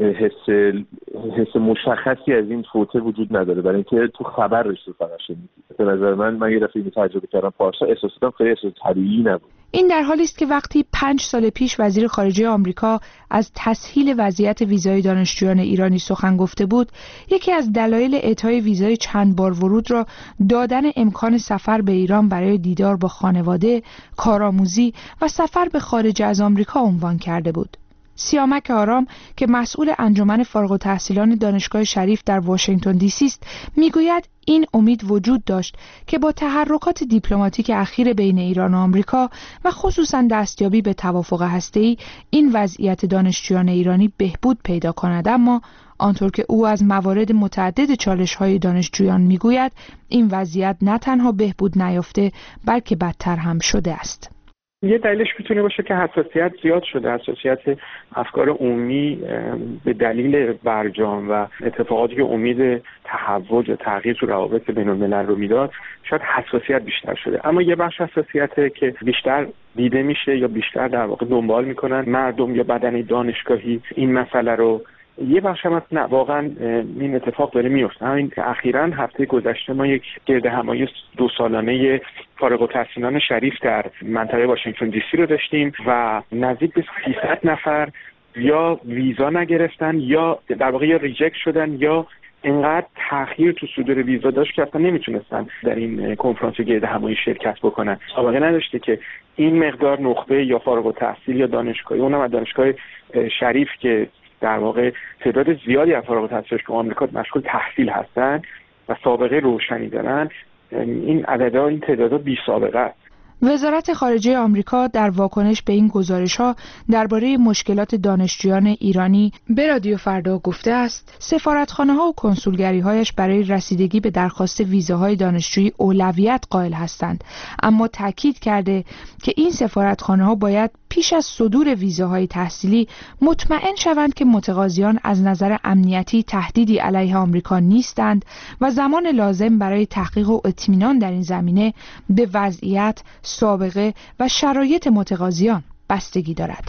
حس مشخصی از این فوته وجود نداره، برای اینکه تو خبرش رو فقط شنیدی. به نظر من یه دفعه اینو تجربه کردم پارسا، احساساتم خیلی احساس طبیعی نبود. این در حالی است که وقتی 5 سال پیش وزیر خارجه آمریکا از تسهیل وضعیت ویزای دانشجویان ایرانی سخن گفته بود، یکی از دلایل اعطای ویزای چند بار ورود را دادن امکان سفر به ایران برای دیدار با خانواده، کارآموزی و سفر به خارج از آمریکا عنوان کرده بود. سیامک آرام که مسئول انجمن فارغ التحصیلان دانشگاه شریف در واشنگتن دی سی است، میگوید این امید وجود داشت که با تحرکات دیپلماتیک اخیر بین ایران و آمریکا و خصوصا دستیابی به توافق هسته‌ای این وضعیت دانشجویان ایرانی بهبود پیدا کند، اما آنطور که او از موارد متعدد چالش‌های دانشجویان میگوید این وضعیت نه تنها بهبود نیافته بلکه بدتر هم شده است. یه دلیلش میتونه باشه که حساسیت زیاد شده، حساسیت افکار عمومی به دلیل برجام و اتفاقاتی که امید تحول و تغییر تو روابط بین الملل رو میداد، شاید حساسیت بیشتر شده. اما یه بخش حساسیته که بیشتر دیده میشه یا بیشتر در واقع دنبال میکنن مردم یا بدن دانشگاهی این مسئله رو. یه بخش هم نه، واقعا این اتفاق داره میفته. همین اخیراً هفته گذشته ما یک گردهمایی 2 سالانه فارغ التحصیلان شریف در منطقه واشنگتن دی سی رو داشتیم و نزدیک به 300 نفر یا ویزا نگرفتن یا در واقع یا ریجکت شدن یا اینقدر تأخیر تو صدور ویزا داشت که اصلا نمیتونستن در این کنفرانس گردهمایی شرکت بکنن. سابقه نداشته که این مقدار نخبه یا فارغ التحصیل یا دانشگاهی، اونم از دانشگاه شریف که در واقع تعداد زیادی از فارغ التحصیلان که آمریکا مشغول تحصیل هستن و سابقه روشنی دارن، این عددها، این تعدادها بی سابقه است. وزارت خارجه آمریکا در واکنش به این گزارش‌ها درباره مشکلات دانشجویان ایرانی به رادیو فردا گفته است سفارتخانه‌ها و کنسولگری‌هایش برای رسیدگی به درخواست ویزاهای دانشجویی اولویت قائل هستند، اما تاکید کرده که این سفارتخانه‌ها باید پیش از صدور ویزاهای تحصیلی مطمئن شوند که متقاضیان از نظر امنیتی تهدیدی علیه آمریکا نیستند و زمان لازم برای تحقیق و اطمینان در این زمینه به وضعیت، سابقه و شرایط متقاضیان بستگی دارد.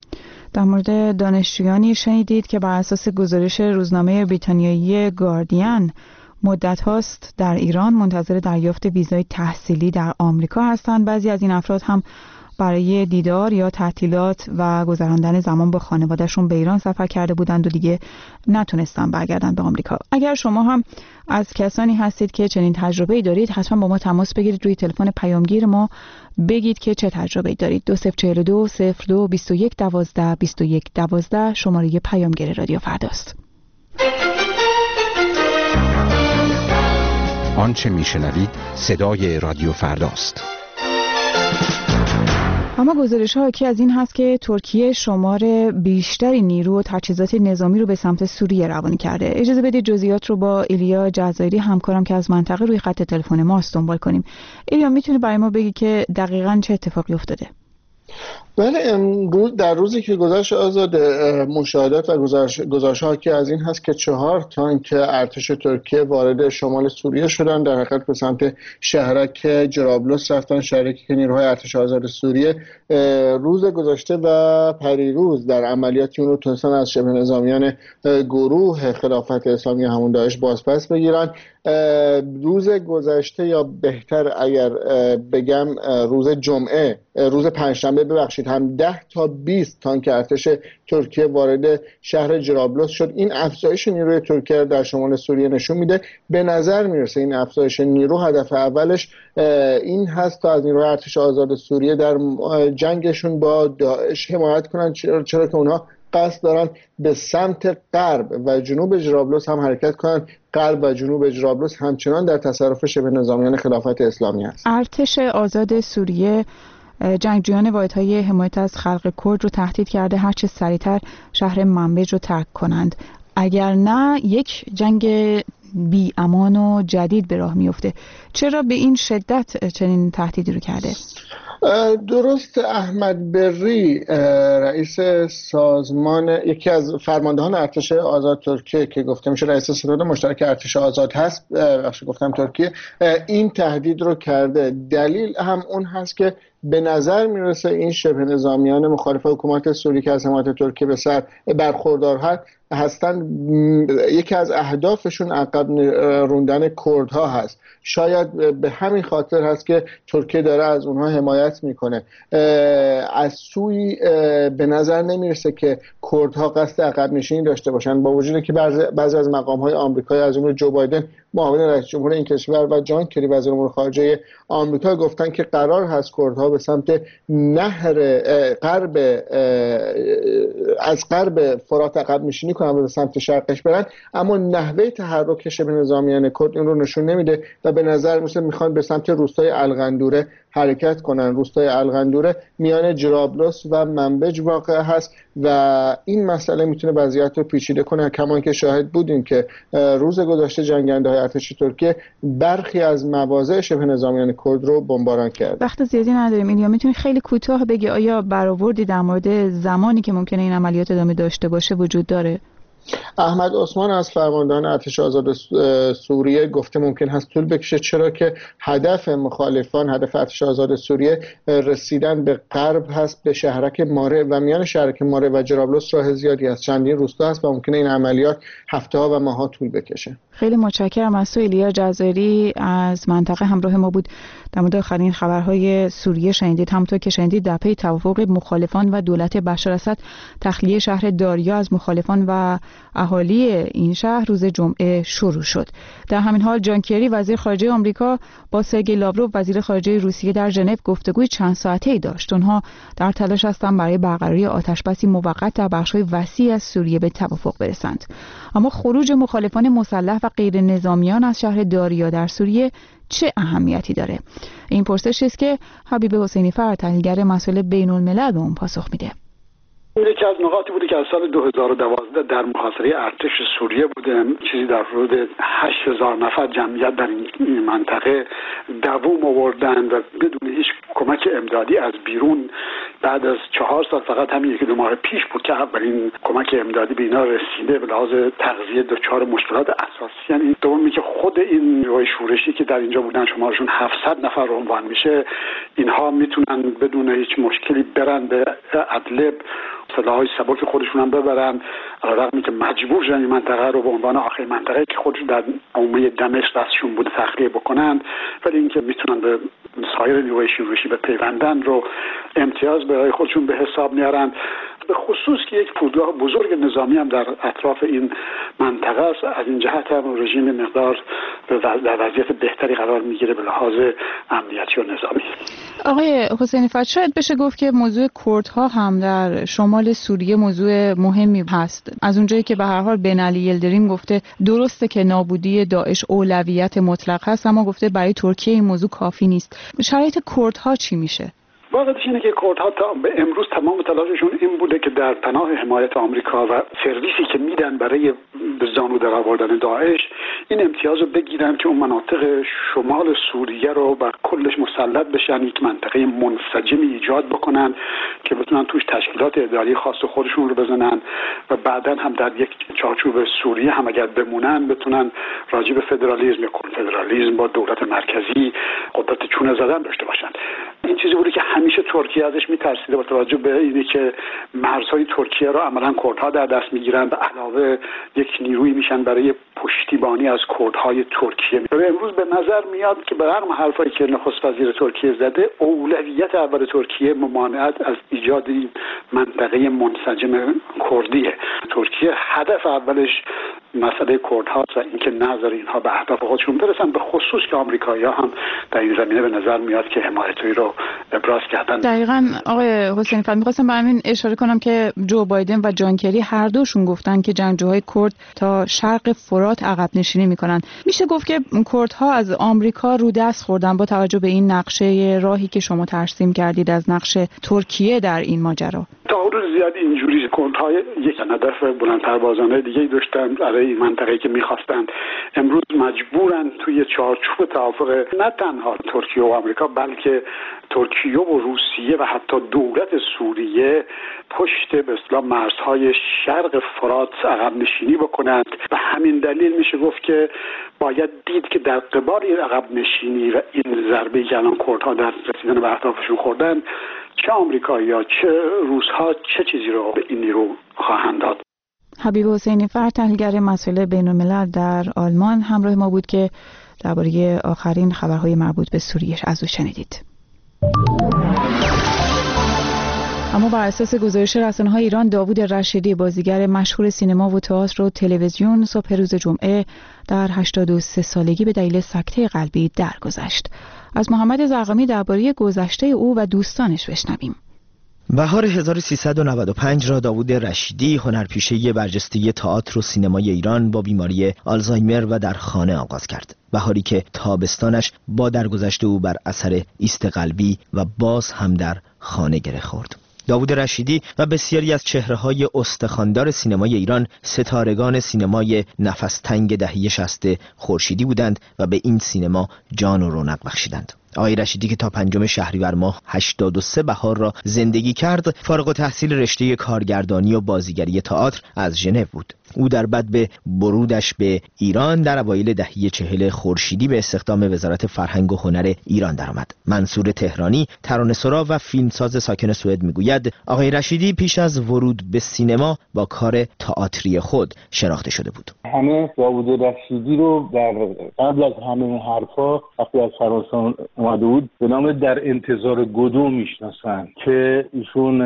در مورد دانشجویانی شنیدید که بر اساس گزارش روزنامه بریتانیایی گاردین مدت هاست در ایران منتظر دریافت ویزای تحصیلی در آمریکا هستند. بعضی از این افراد هم برای دیدار یا تعطیلات و گذراندن زمان با خانوادهشون به ایران سفر کرده بودند و دیگه نتونستن برگردن به آمریکا. اگر شما هم از کسانی هستید که چنین تجربه‌ای دارید، حتما با ما تماس بگیرید. روی تلفن پیامگیر ما بگید که چه تجربه‌ای دارید. 2042 02 21 12 21 12 شماره پیامگیر رادیو فرداست. آنچه میشنوید صدای رادیو فرداست. اما گزارش‌ها حاکی از این هست که ترکیه شمار بیشتری نیرو و تجهیزات نظامی رو به سمت سوریه روانه کرده. اجازه بدید جزئیات رو با ایلیا جزایری همکارم که از منطقه روی خط تلفن ماست دنبال کنیم. ایلیا، میتونی برای ما بگی که دقیقاً چه اتفاقی افتاده؟ بله، امروز در روزی که گذشت آزاد، مشاهدات و گزارش‌ها که از این هست که 4 تانک ارتش ترکیه وارد شمال سوریه شدن، در حقیقت به سمت شهرک جرابلس رفتن، شهرکی که نیروهای ارتش آزاد سوریه روز گذشته و پریروز در عملیاتی اون رو تونستن از شبه نظامیان گروه خلافت اسلامی همون داعش بازپس بگیرن. روز گذشته، یا بهتر اگر بگم روز جمعه، روز پنجشنبه ببخشید، هم 10 تا 20 تانک ارتش ترکیه وارد شهر جرابلس شد. این افزایش نیروی ترکیه در شمال سوریه نشون میده، به نظر میرسه این افزایش نیرو هدف اولش این هست تا از نیروی ارتش آزاد سوریه در جنگشون با داعش حمایت کنن، چرا که اونها قصد دارن به سمت غرب و جنوب جرابلس هم حرکت کنن. غرب و جنوب جرابلس همچنان در تصرف شبه نظامیان خلافت اسلامی است. ارتش آزاد سوریه جنگجویان واحدهای حمایت از خلق کرد رو تهدید کرده هرچه سریعتر شهر منبج رو ترک کنند، اگر نه یک جنگ بی امان و جدید به راه میفته. چرا به این شدت چنین تهدیدی رو کرده؟ درست، احمد بری رئیس سازمان، یکی از فرماندهان ارتش آزاد ترکیه که گفته میشه رئیس ستاد مشترک ارتش آزاد هست، گفتم ترکیه، این تهدید رو کرده. دلیل هم اون هست که به نظر میرسه این شبه نظامیان مخالف حکومت سوریه که از حمایت ترکیه به سر برخوردار هستند، یکی از اهدافشون عقب روندن کردها هست. شاید به همین خاطر هست که ترکیه داره از اونها حمایت میکنه. از سوی به نظر نمیرسه که کردها قصد عقب نشینی داشته باشن، با وجودی که بعضی از مقام‌های آمریکایی از جمله جو بایدن معاون رئیس جمهور این کشور و جان کری وزیر امور خارجه آمریکا گفتن که قرار هست کردها به سمت نهر غرب، از غرب فرات عقب نشینی کنن و به سمت شرقش برن، اما نحوه تحرک شبه نظامیان کرد این رو نشون نمیده و به نظر میسه میخوان به سمت روستای القندوره حرکت کنن. روستای القندوره میان جرابلس و منبج واقع هست و این مسئله میتونه وضعیت رو پیچیده کنه، کمان که شاهد بودیم که روز گذشته جنگنده‌های ارتش ترکیه برخی از مواضع شبه نظامیان کرد رو بمباران کرد. وقت زیادی نداریم ایلیا، میتونی خیلی کوتاه بگی آیا برآوردی در مورد زمانی که ممکنه این عملیات ادامه داشته باشه وجود داره؟ احمد عثمان از فرماندهان ارتش آزاد سوریه گفته ممکن هست طول بکشه، چرا که هدف مخالفان، هدف ارتش آزاد سوریه رسیدن به غرب هست، به شهرک ماره و میان شهرک ماره و جرابلس راه زیادی هست، چندین روستا هست و ممکنه این عملیات هفته‌ها و ماه‌ها طول بکشه. خیلی متشکرم از تو ایلیا جزایری از منطقه همراه ما بود. در مورد آخرین خبرهای سوریه شنیدید. همونطور که شنیدید در پی توافق مخالفان و دولت بشار اسد تخلیه شهر داریا از مخالفان و اهالی این شهر روز جمعه شروع شد. در همین حال جان کری وزیر خارجه آمریکا با سرگئی لاوروف وزیر خارجه روسیه در ژنو گفتگوی چند ساعته‌ای داشت. اونها در تلاش هستند برای برقراری آتشبسی موقت در بخش‌های وسیع از سوریه به توافق برسند. اما خروج مخالفان مسلح و غیر نظامیان از شهر داریا در سوریه چه اهمیتی داره؟ این پرسش است که حبیب حسینی فر، تحلیلگر مسائل بین‌الملل، به اون پاسخ میده. یکی از نقاطی بوده که از سال 2012 در محاصره ارتش سوریه بودن، چیزی در حدود 8000 نفر جمعیت در این منطقه دووم آوردن و بدون هیچ کمک امدادی از بیرون. بعد از 4 سال فقط همین 1-2 ماه پیش بود که اولین کمک امدادی به اینا رسیده. به لحاظ تغذیه دچار مشکلات اساسی. یعنی دومی که خود این نیروهای شورشی که در اینجا بودن شمارشون 700 نفر عنوان میشه، اینها میتونن بدون هیچ مشکلی برن به ادلب، سلاح‌های سبک خودشون هم ببرن، علیرغم که مجبور شدن این منطقه رو به عنوان آخرین منطقه که خودشون در عمومی دمشق دستشون بوده تخلیه بکنن، ولی اینکه میتونن به سایر نیروهای شورشی به پیوندن رو امتیاز برای خودشون به حساب میارن. به خصوص که یک فرودگاه بزرگ نظامی هم در اطراف این منطقه است. از این جهت هم رژیم مقدار در وضعیت بهتری قرار میگیره به لحاظ امنیتی و نظامی. آقای حسینی فت، شاید بشه گفت که موضوع کردها هم در شمال سوریه موضوع مهمی هست. از اونجایی که به هر حال بن علی یلدریم گفته درسته که نابودی داعش اولویت مطلق هست، اما گفته برای ترکیه این موضوع کافی نیست. شرایط کردها چی میشه؟ واقعیتش اینه که کردها تا به امروز تمام تلاششون این بوده که در پناه حمایت آمریکا و سرویسی که میدن برای به زانو در آوردن داعش این امتیاز رو بگیرن که اون مناطق شمال سوریه رو بر کلش مسلط بشن، یک منطقه منسجمی ایجاد بکنن که بتونن توش تشکیلات اداری خاص خودشون رو بزنن و بعداً هم در یک چارچوب سوریه هم اگر بمونن بتونن راجع به فدرالیسم یا کنفدرالیسم با دولت مرکزی قدرت چونه زدن داشته باشن. این چیزی بوده که همیشه ترکیه ازش میترسیده با توجه به اینه که مرزهای ترکیه رو عملاً کردها در دست میگیرن و علاوه یک نیروی میشن برای پشتیبانی از کردهای ترکیه. و امروز به نظر میاد که به رغم حرفایی که نخست وزیر ترکیه زده، اولویت اول ترکیه ممانعت از ایجاد این منطقه منسجم کردیه. ترکیه هدف اولش مسئله کردهاست و اینکه نظر اینها به اهداف خودشون برسن، به خصوص که آمریکایی‌ها هم در این زمینه به نظر میاد که حمایتی رو ابراز کردن. دقیقاً آقای حسینی فت، می‌خواستم به همین اشاره کنم که جو بایدن و جان کری هر دوشون گفتن که جنگجوهای کرد تا شرق فرات عقب نشینی می‌کنن. میشه گفت که کردها از آمریکا رو دست خوردن با توجه به این نقشه راهی که شما ترسیم کردید از نقش ترکیه در این ماجرا. تا حدود زیاد اینجوری کردها یک هدف بلندپروازانه دیگه داشتن برای این منطقه‌ای که می‌خواستند. امروز مجبورن توی چارچوب توافق نه تنها ترکیه و آمریکا بلکه ترکیه و روسیه و حتی دولت سوریه پشت به اصطلاح مرزهای شرق فرات عقب نشینی بکنند. به همین دلیل میشه گفت که باید دید که در قبال این عقب نشینی و این ضربه‌ای که الان کردها در رسیدن به اهدافشون خوردن، چه آمریکایی‌ها چه روس‌ها چه چیزی رو به این نیرو خواهند داد. حبیب حسینی فت، تحلیلگر مسائل بین‌الملل در آلمان همراه ما بود که درباره آخرین خبرهای مربوط به سوریه از او شنیدید. اما بر اساس گزارش رسانه‌های ایران، داوود رشیدی، بازیگر مشهور سینما و تئاتر و تلویزیون، صبح روز جمعه در 83 سالگی به دلیل سکته قلبی درگذشت. از محمد زرقامی درباره گذشته او و دوستانش بشنویم. بهار 1395 را داوود رشیدی، هنرپیشه برجسته تئاتر و سینمای ایران، با بیماری آلزایمر و در خانه آغاز کرد. بهاری که تابستانش با درگذشت او بر اثر ایست قلبی و باز هم در خانه گره خورد. داوود رشیدی و بسیاری از چهره‌های استخواندار سینمای ایران ستارگان سینمای نفس تنگ دهه 60 خورشیدی بودند و به این سینما جان و رونق بخشیدند. آقای رشیدی که تا 5 شهریور ماه 83 بهار را زندگی کرد، فارغ التحصیل رشته کارگردانی و بازیگری تئاتر از ژنو بود. او در بعد برودش به ایران در اوایل دهه 40 خورشیدی به استخدام وزارت فرهنگ و هنر ایران درآمد. منصور تهرانی، ترانه‌سرا و فیلمساز ساکن سوئد میگوید آقای رشیدی پیش از ورود به سینما با کار تئاتری خود شناخته شده بود. همه داوود رشیدی رو در قبل از همه حرفا وقتی از فرانسه اومده بود به نام در انتظار گودو میشناسن که ایشون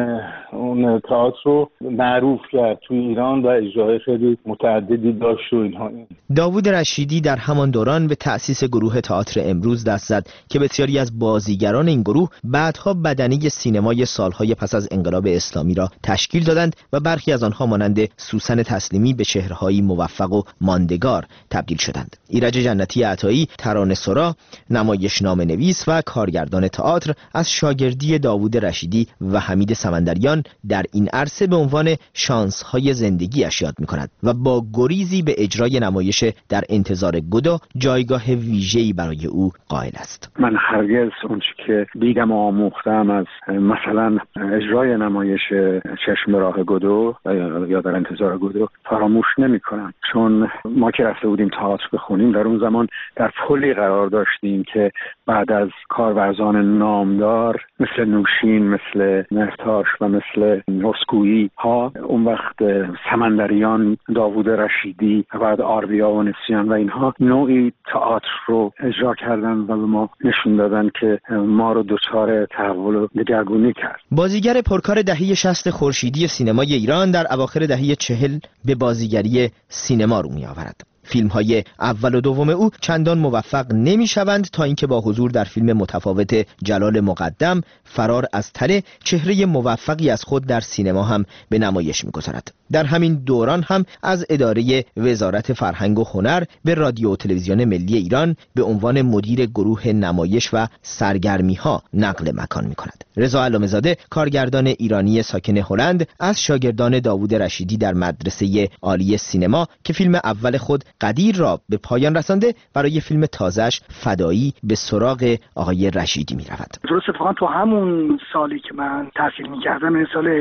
اون تئاتر رو معروف کرد توی ایران و اجرای خیلی متعددی داشت و اینها. داوود رشیدی در همان دوران به تأسیس گروه تئاتر امروز دست زد که بسیاری از بازیگران این گروه بعدها بدنه سینمای سالهای پس از انقلاب اسلامی را تشکیل دادند و برخی از آنها مانند سوسن تسلیمی به چهره‌هایی موفق و ماندگار تبدیل شدند. ایرج جنتی عطایی، ترانه‌سرا، نمایشنامه‌نویس و کارگردان تئاتر، از شاگردی داوود رشیدی و حمید سمندریان در این عرصه به عنوان شانس‌های زندگی‌اش یاد می‌کند و با گریزی به اجرای نمایش در انتظار گودو جایگاه ویژه‌ای برای او قائل است. من هرگز اون چیزی که دیدم و آموختم از مثلا اجرای نمایش چشم راه گودو یا در انتظار گودو فراموش نمی‌کنم، چون ما که رفته بودیم تئاتر بخونیم در اون زمان در پلی قرار داشتیم که بعد از کارورزان نامدار مثل نوشین، مثل مهتاش و مثل رسکویی ها، اون وقت سمندریان، داوود رشیدی و بعد آربیا و نسیان و اینها نوعی تئاتر رو اجرا کردن و به ما نشون دادن که ما رو دچار تحول و دگرگونی کرد. بازیگر پرکار دهه 60 خورشیدی سینمای ایران در اواخر دهه 40 به بازیگری سینما رو می آورد. فیلم‌های اول و دوم او چندان موفق نمی‌شوند تا اینکه با حضور در فیلم متفاوت جلال مقدم فرار از تله چهره موفقی از خود در سینما هم به نمایش می‌گذارد. در همین دوران هم از اداره وزارت فرهنگ و هنر به رادیو و تلویزیون ملی ایران به عنوان مدیر گروه نمایش و سرگرمی‌ها نقل مکان می‌کند. رضا علامه‌زاده کارگردان ایرانی ساکن هلند از شاگردان داوود رشیدی در مدرسه عالی سینما که فیلم اول خود قدیر را به پایان رسانده، برای فیلم تازه‌اش فدایی به سراغ آقای رشیدی می‌رود. درست اتفاقا تو همون سالی که من تحصیل می‌کردم، این سال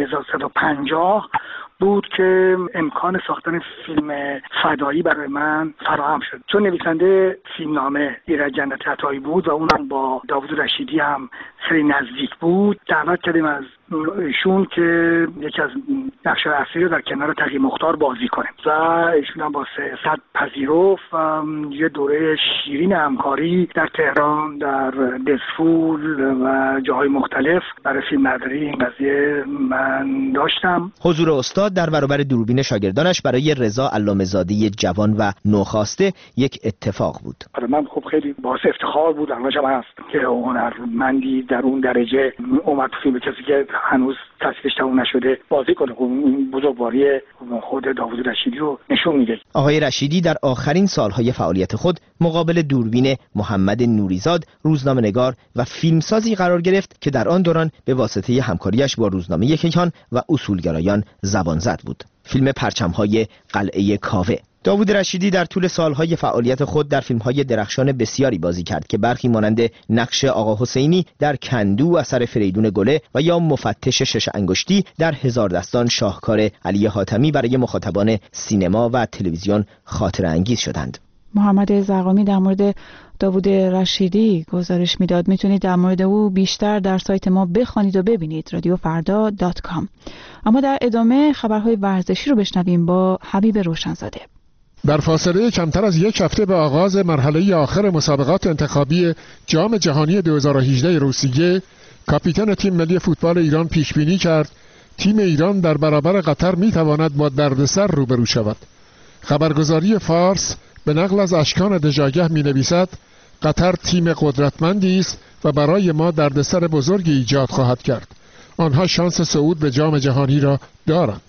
1350 بود که امکان ساختن فیلم فدایی برای من فراهم شد. چون نویسنده فیلمنامه ایرج جنت عطایی بود و اونم با داوود رشیدی هم خیلی نزدیک بود، دعوت کردیم از ایشون که یکی از نقش‌های اصلی رو در کنار تقی مختار بازی کنه و ایشون هم با 300 پذیرفت و یه دوره شیرین همکاری در تهران، در دسفول و جاهای مختلف برای فیلمبرداری این قضیه من داشتم. حضور استاد در برابر دوربین شاگردانش برای رضا علامه‌زاده جوان و نوخاسته یک اتفاق بود. برای من خب خیلی باعث افتخار بود، همچنین هست که هنرمندی در اون درجه اومد تو فیلم، کسی که هنوز تصویرش تموم نشده بازی کنه. این بزرگواری خود داوود رشیدی رو نشون میده. آقای رشیدی در آخرین سالهای فعالیت خود مقابل دوربین محمد نوریزاد، روزنامه‌نگار و فیلمسازی قرار گرفت که در آن دوران به واسطه همکاریش با روزنامه کیهان و اصولگرایان زبان زد بود. فیلم پرچم‌های قلعه کاوه. داوود رشیدی در طول سالهای فعالیت خود در فیلم‌های درخشان بسیاری بازی کرد که برخی مانند نقش آقا حسینی در کندو اثر فریدون گله و یا مفتش شش انگشتی در هزار دستان شاهکار علی حاتمی برای مخاطبان سینما و تلویزیون خاطره انگیز شدند. محمد زرقامی در مورد داوود رشیدی گزارش میداد. میتونید در مورد او بیشتر در سایت ما بخوانید و ببینید، radiofarda.com. اما در ادامه خبرهای ورزشی رو بشنویم با حبیب روشنزاده. در فاصله کمتر از یک هفته به آغاز مرحله آخر مسابقات انتخابی جام جهانی 2018 روسیه، کاپیتان تیم ملی فوتبال ایران پیش بینی کرد تیم ایران در برابر قطر میتواند با دردسر روبرو شود. خبرگزاری فارس به نقل از اشکان دژاگه می‌نویسد قطر تیم قدرتمندی است و برای ما دردسر بزرگی ایجاد خواهد کرد. آنها شانس صعود به جام جهانی را دارند.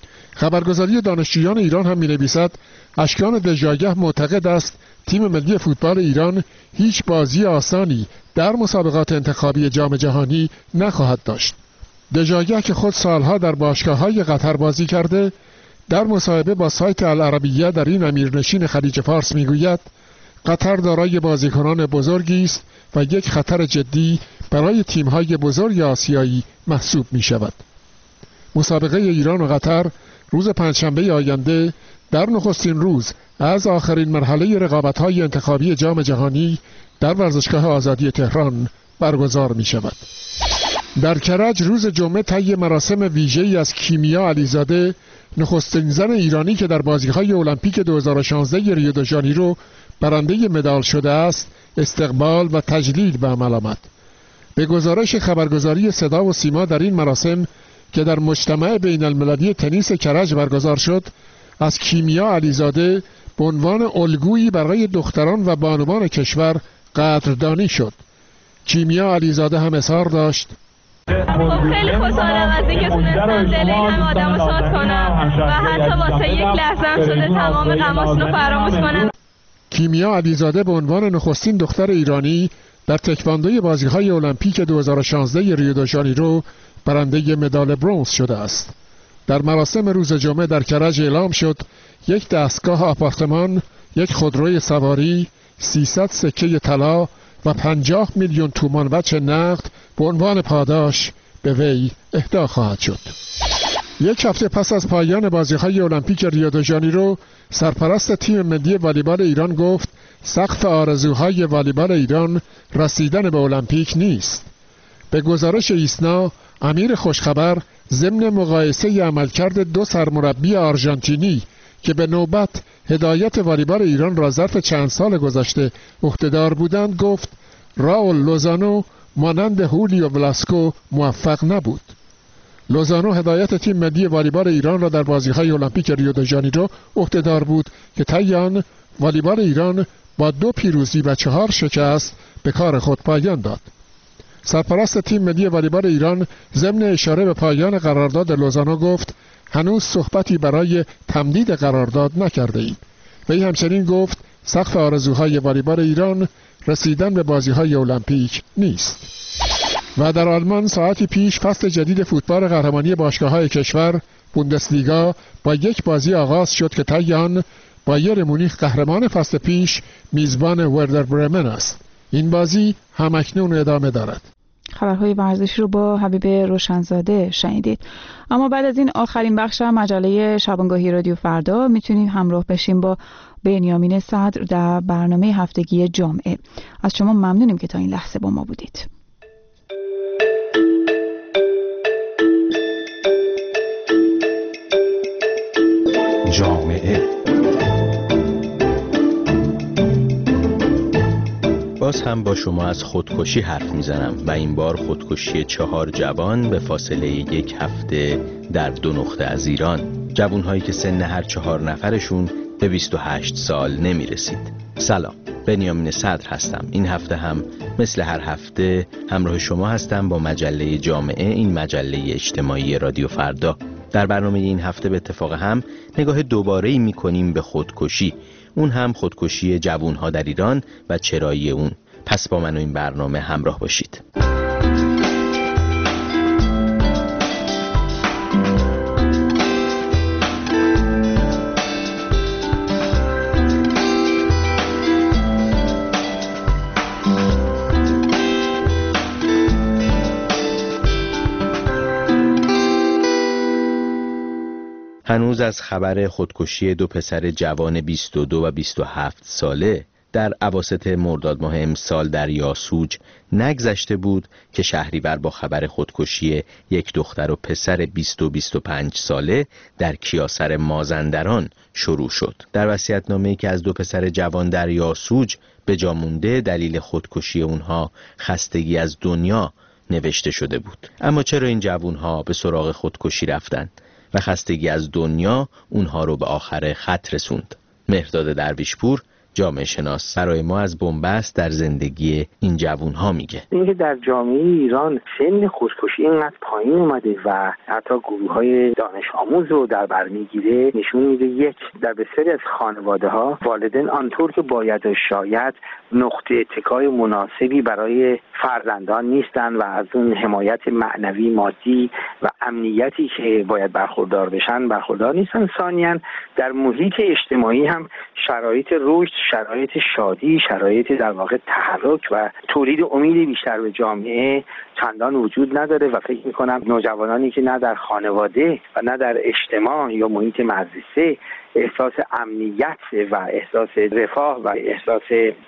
خبرگزاری دانشجویان ایران هم می‌نویسد اشکان دژاگه معتقد است تیم ملی فوتبال ایران هیچ بازی آسانی در مسابقات انتخابی جام جهانی نخواهد داشت. دژاگه که خود سالها در باشگاه‌های قطر بازی کرده، در مصاحبه با سایت العربیه در این امیرنشین خلیج فارس میگوید قطر دارای بازیکنان بزرگی است و یک خطر جدی برای تیم‌های بزرگ آسیایی محسوب می‌شود. مسابقه ایران و قطر روز پنجشنبه آینده در نخستین روز از آخرین مرحله رقابت‌های انتخابی جام جهانی در ورزشگاه آزادی تهران برگزار می‌شود. در کرج روز جمعه طی مراسم ویژه‌ای از کیمیا علیزاده، نخستین زن ایرانی که در بازی‌های المپیک 2016 ریو د ژانیرو برنده مدال شده است، استقبال و تجلیل به عمل آمد. به گزارش خبرگزاری صدا و سیما در این مراسم که در مجتمع بین المللی تنیس کرج برگزار شد، از کیمیا علیزاده به عنوان الگویی برای دختران و بانوان کشور قدردانی شد. کیمیا علیزاده هم اظهار داشت خیلی خوشحالم از اینکه تونستم دل همه آدمو شاد کنم و حتی واسه یک لحظه هم شده تمام غماشون رو فراموش کنم. کیمیا علیزاده به عنوان نخستین دختر ایرانی در تکواندوی بازی‌های المپیک 2016 ریو د ژانیرو برنده مدال برنز شده است. در مراسم روز جمعه در کرج اعلام شد یک دستگاه آپارتمان، یک خودروی سواری، 300 سکه طلا و 50 میلیون تومان وجه نقد به عنوان پاداش به وی اهدا خواهد شد. یک هفته پس از پایان بازی‌های المپیک ریو د ژانیرو، سرپرست تیم ملی والیبال ایران گفت سقف آرزوهای والیبال ایران رسیدن به المپیک نیست. به گزارش ایسنا، امیر خوشخبر ضمن مقایسه عملکرد دو سرمربی آرژانتینی که به نوبت هدایت والیبال ایران را ظرف چند سال گذشته عهده‌دار بودند گفت راول لوزانو مانند هولیو ولاسکو موفق نبود. لوزانو هدایت تیم ملی والیبال ایران را در بازی‌های المپیک ریو د ژانیرو عهده‌دار بود که طی آن والیبال ایران با 2 پیروزی و 4 شکست به کار خود پایان داد. سرپرست تیم ملی والیبال ایران ضمن اشاره به پایان قرارداد لوزانو گفت هنوز صحبتی برای تمدید قرارداد نکرده ایم. وی همچنین گفت سقف آرزوهای والیبال ایران رسیدن به بازی‌های المپیک نیست. و در آلمان ساعتی پیش فصل جدید فوتبال قهرمانی باشگاه‌های کشور بوندسلیگا با یک بازی آغاز شد که طی آن بایر مونیخ قهرمان فصل پیش میزبان وردر برمن است. این بازی همکنون ادامه دارد. خبرهای ورزشی رو با حبیب روشنزاده شنیدید. اما بعد از این آخرین بخش مجله شبانگاهی رادیو فردا میتونیم همراه بشیم با بنیامین صدر در برنامه هفتگی جامعه. از شما ممنونیم که تا این لحظه با ما بودید. جامعه باز هم با شما از خودکشی حرف میزنم و این بار خودکشی 4 جوان به فاصله 1 هفته در 2 نقطه از ایران. جوانهایی که سن هر 4 نفرشون به 28 سال نمیرسید. سلام، بنیامین صدر هستم. این هفته هم مثل هر هفته همراه شما هستم با مجله جامعه، این مجله اجتماعی رادیو فردا. در برنامه این هفته به اتفاق هم نگاه دوباره‌ای می‌کنیم به خودکشی، اون هم خودکشی جوانها در ایران و چرایی اون. پس با من و این برنامه همراه باشید. هنوز از خبر خودکشی 2 پسر جوان 22 و 27 ساله در اواسط مرداد ماه امسال در یاسوج نگذشته بود که شهریور با خبر خودکشی 1 دختر و پسر 20 و 25 ساله در کیاسر مازندران شروع شد. در وصیت‌نامه‌ای که از 2 پسر جوان در یاسوج به جا مونده دلیل خودکشی اونها خستگی از دنیا نوشته شده بود. اما چرا این جوانها به سراغ خودکشی رفتند و خستگی از دنیا اونها رو به آخر خط رسوند؟ مهرداد درویشپور جامعه شناس سرای ما از بنبست در زندگی این جوانها میگه. اینکه در جامعه ایران سن خودکشی اینقدر پایین اومده و حتی گروه‌های دانش آموز رو در بر میگیره نشون میده یک، در بسیاری از خانواده‌ها والدین آنطور که باید و شاید نقطه اتکای مناسبی برای فرزندان نیستن و از اون حمایت معنوی، مادی و امنیتی که باید برخوردار بشن برخوردار نیستن. ثانیاً در محیط اجتماعی هم شرایط رشد، شرایط شادی، شرایط در واقع تحرک و تولید امید بیشتر به جامعه چندان وجود نداره و فکر میکنم نوجوانانی که نه در خانواده و نه در اجتماع یا محیط مدرسه احساس امنیت و احساس رفاه و احساس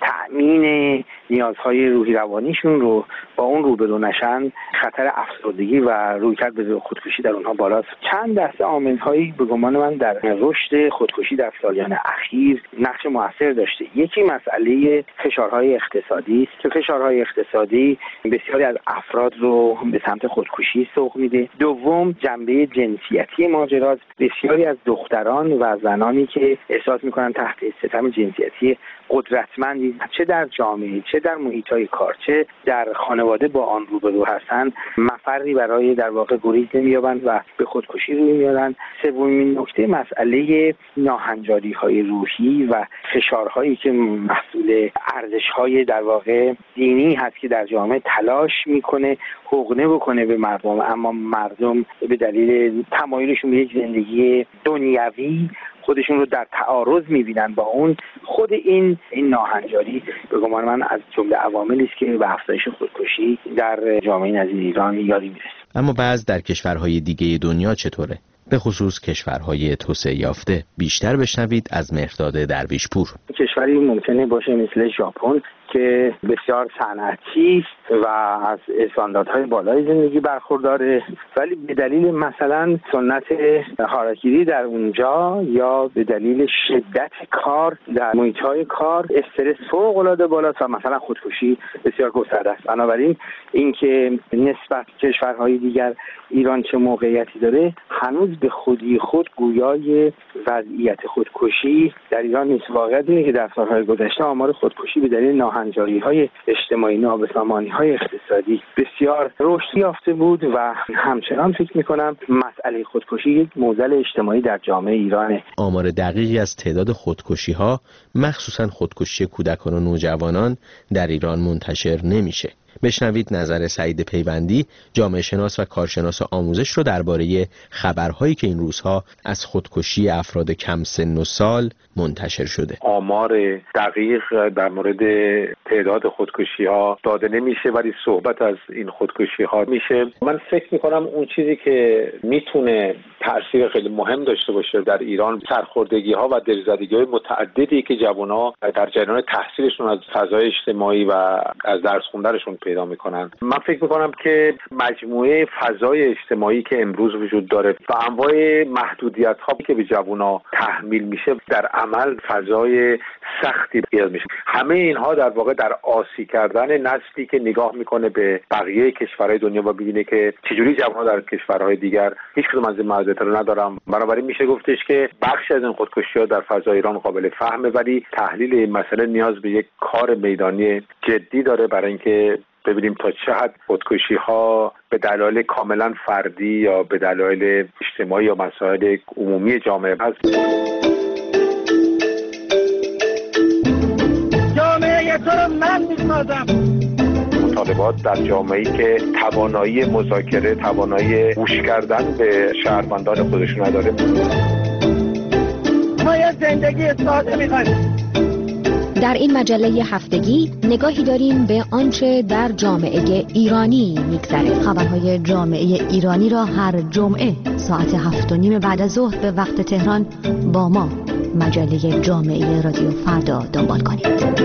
تأمین نیازهای روحی روانیشون رو با اون روبرو نشن، خطر افسردگی و رویکرد به خودکشی در اونها بالاست. چند دسته عامل‌هایی به گمان من در رشد خودکشی در سالیان اخیر نقش موثر داشته. یکی مسئله فشارهای اقتصادی است که فشارهای اقتصادی بسیاری از افراد رو به سمت خودکشی سوق میده. دوم، جنبه جنسیتی ماجراست. بسیاری از دختران و زنانی که احساس میکنن تحت ستم جنسیتی قدرتمندی چه در جامعه، چه در محیط‌های کار، چه در خانواده با آن روبرو هستند، مفری برای در واقع گریز نمی‌یابند و به خودکشی روی میارند. سومین نکته مسئله ناهنجاری‌های روحی و فشارهایی که محصول ارزش‌های در واقع دینی هست که در جامعه تلاش میکنه حقنه بکنه به مردم، اما مردم به دلیل تمایلشون به یک زندگی دنیوی خودشون رو در تعارض میبینن با اون. خود این ناهنجاری به گمان من از جمله عواملی است که به افزایش خودکشی در جامعه نظیر ایران یاری میرسه. اما بعض در کشورهای دیگه دنیا چطوره؟ به خصوص کشورهای توسعه یافته. بیشتر بشنوید از مهرداد درویشپور. کشوری ممکنه باشه مثل ژاپن که بسیار صنعتی است و از استانداردهای بالای زندگی برخورداره، ولی به دلیل مثلا سنت هاراکیری در اونجا یا به دلیل شدت کار در محیط‌های کار استرس فوق‌العاده بالاست و مثلا خودکشی بسیار گسترده است. بنابراین اینکه نسبت کشورهای دیگر ایران چه موقعیتی داره هنوز به خودی خود گویای وضعیت خودکشی در ایران نیست. واقعیت اینه که در سالهای گذشته آمار خودکشی به دلیل ناهنجاری‌های اجتماعی، نابسامانی‌های اقتصادی بسیار رشد یافته بود و همچنان فکر می‌کنم مسئله خودکشی یک معضل اجتماعی در جامعه ایرانه. آمار دقیقی از تعداد خودکشی‌ها، مخصوصاً خودکشی کودکان و نوجوانان در ایران منتشر نمیشه. بشنوید نظر سعید پیوندی، جامعه شناس و کارشناس آموزش رو درباره خبرهایی که این روزها از خودکشی افراد کم سن و سال منتشر شده. آمار دقیق در مورد تعداد خودکشی ها داده نمیشه، ولی صحبت از این خودکشی ها میشه. من فکر میکنم اون چیزی که میتونه تأثیر خیلی مهم داشته باشه در ایران، سرخوردگی ها و دلزدگی های متعددی که جوان‌ها در جریان تحصیلشون از فضای اجتماعی و از درس خوندنشون پیدا میکنن. من فکر میکنم که مجموعه فضای اجتماعی که امروز وجود داره و انواع محدودیت ها که به جوان‌ها تحمیل میشه در عمل فضای سختی ایجاد میشه. همه اینها در واقع در آسی کردن نسلی که نگاه میکنه به بقیه کشورهای دنیا و ببینه که چجوری جوان‌ها در کشورهای دیگر هیچ کدوم از این محدودیت رو ندارن. بنابراین میشه گفتش که بخشی از این خودکشی‌ها در فضای ایران قابل فهمه، ولی تحلیل این مسئله نیاز به یک کار میدانی جدی داره برای اینکه ببینیم تا چه حد خودکشی‌ها به دلایل کاملا فردی یا به دلایل اجتماعی یا مسائل عمومی جامعه هست. جامعه تو رو من می‌سازم. مطالبات در جامعه‌ای که توانایی مذاکره، توانایی گوش کردن به شهروندان خودشون نداره. ما یه زندگی ساده می‌خوایم. در این مجله هفتگی نگاهی داریم به آنچه در جامعه ایرانی می‌گذره. خبرهای جامعه ایرانی را هر جمعه ساعت 7:30 بعد از ظهر به وقت تهران با ما مجله جامعه رادیو فردا دنبال کنید.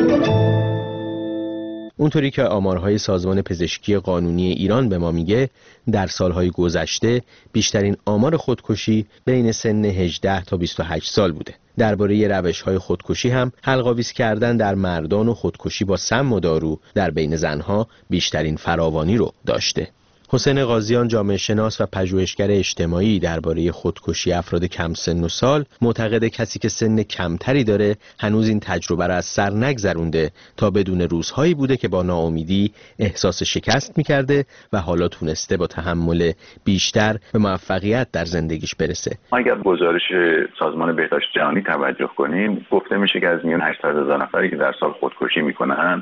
اونطوری که آمارهای سازمان پزشکی قانونی ایران به ما میگه، در سالهای گذشته بیشترین آمار خودکشی بین سن 18 تا 28 سال بوده. درباره روش‌های خودکشی هم حلق‌آویز کردن در مردان و خودکشی با سم و دارو در بین زنها بیشترین فراوانی رو داشته. حسین قاضیان، جامعه شناس و پژوهشگر اجتماعی، درباره خودکشی افراد کم سن و سال معتقد کسی که سن کمتری داره هنوز این تجربه را از سر نگذرونده تا بدون روزهایی بوده که با ناامیدی احساس شکست می‌کرده و حالا تونسته با تحمل بیشتر به موفقیت در زندگیش برسه. اگر گزارش سازمان بهداشت جهانی توجه کنیم، گفته میشه که از میان 800,000 نفری که در سال خودکشی میکنن،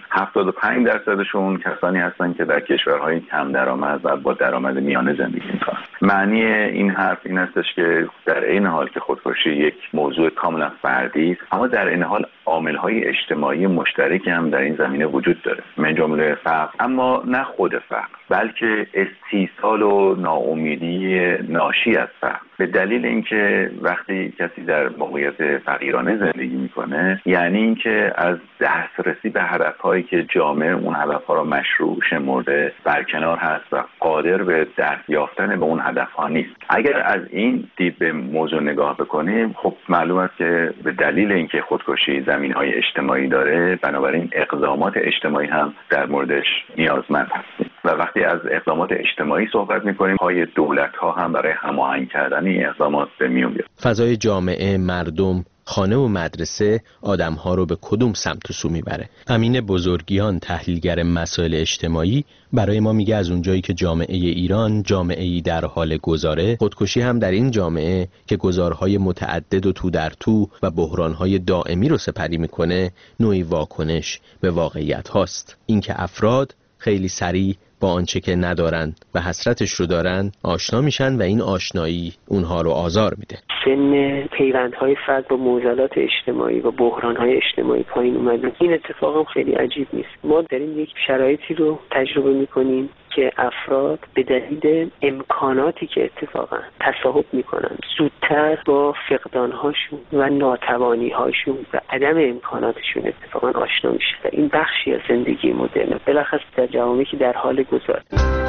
75% کسانی هستند که در کشورهای کم درآمد و با درآمد میانه زندگی میکنن. معنی این حرف این هستش که در این حال که خودکشی یک موضوع کاملا فردی است، اما در این حال عامل‌های اجتماعی مشترکی هم در این زمینه وجود داره، من جمله فقر، اما نه خود فقر بلکه استیصال و ناامیدی ناشی از فقر. به دلیل اینکه وقتی کسی در موقعیت فقیرانه زندگی میکنه، یعنی اینکه از دسترسی به هدفهایی که جامعه اون هدفها را مشروع شمرده برکنار هست و قادر به دست یافتن به اون هدفها نیست. اگر از این دید به موضوع نگاه بکنیم، خب معلوم است که به دلیل اینکه خودکشی زمینهای اجتماعی داره، بنابراین اقدامات اجتماعی هم در موردش نیازمند هستیم و وقتی از اقدامات اجتماعی صحبت می‌کنیم، پای دولت‌ها هم برای هماهنگ کردن این اقدامات به میون میاد. فضای جامعه، مردم، خانه و مدرسه آدم‌ها رو به کدوم سمت و سو میبره؟ امین بزرگیان، تحلیلگر مسائل اجتماعی، برای ما میگه از اونجایی که جامعه ایران جامعه‌ای در حال گذاره، خودکشی هم در این جامعه که گذارهای متعدد و تو در تو و بحرانهای دائمی رو سپری میکنه، نوعی واکنش به واقعیت هاست. اینکه افراد خیلی سریع با آنچه که ندارن و حسرتش رو دارن آشنا میشن و این آشنایی اونها رو آزار میده. سن پیوندهای فرد با معضلات اجتماعی و بحرانهای اجتماعی پایین اومده. این اتفاق هم خیلی عجیب نیست. ما داریم یک شرایطی رو تجربه میکنیم که افراد به دلیل امکاناتی که اتفاقا تصاحب میکنن زودتر با فقدانهاشون و ناتوانیهاشون و عدم امکاناتشون اتفاقا آشنا میشه و این بخشی از زندگی مدرن بالاخص در جوامعی که در حال گذار.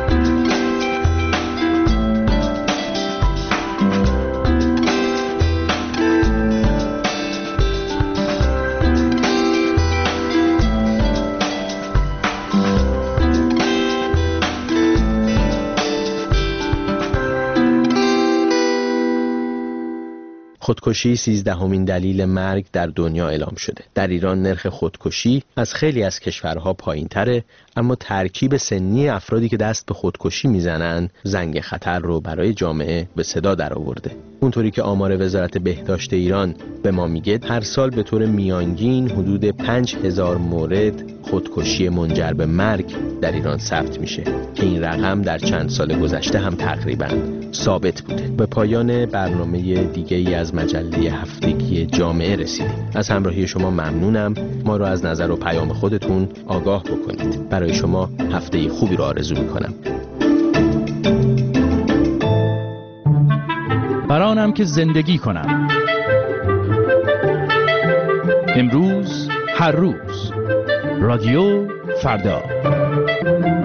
خودکشی 13مین دلیل مرگ در دنیا اعلام شده. در ایران نرخ خودکشی از خیلی از کشورها پایین‌تره، اما ترکیب سنی افرادی که دست به خودکشی میزنن زنگ خطر رو برای جامعه به صدا درآورده. اونطوری که آمار وزارت بهداشت ایران به ما میگه هر سال به طور میانگین حدود 5000 مورد خودکشی منجر به مرگ در ایران ثبت میشه که این رقم در چند سال گذشته هم تقریباً ثابت بوده. به پایان برنامه دیگه‌ای از مجله هفتگی جامعه رسیدیم. از همراهی شما ممنونم. ما رو از نظر و پیام خودتون آگاه بکنید. برای شما هفته خوبی رو آرزو میکنم. برانم که زندگی کنم. امروز هر روز رادیو فردا.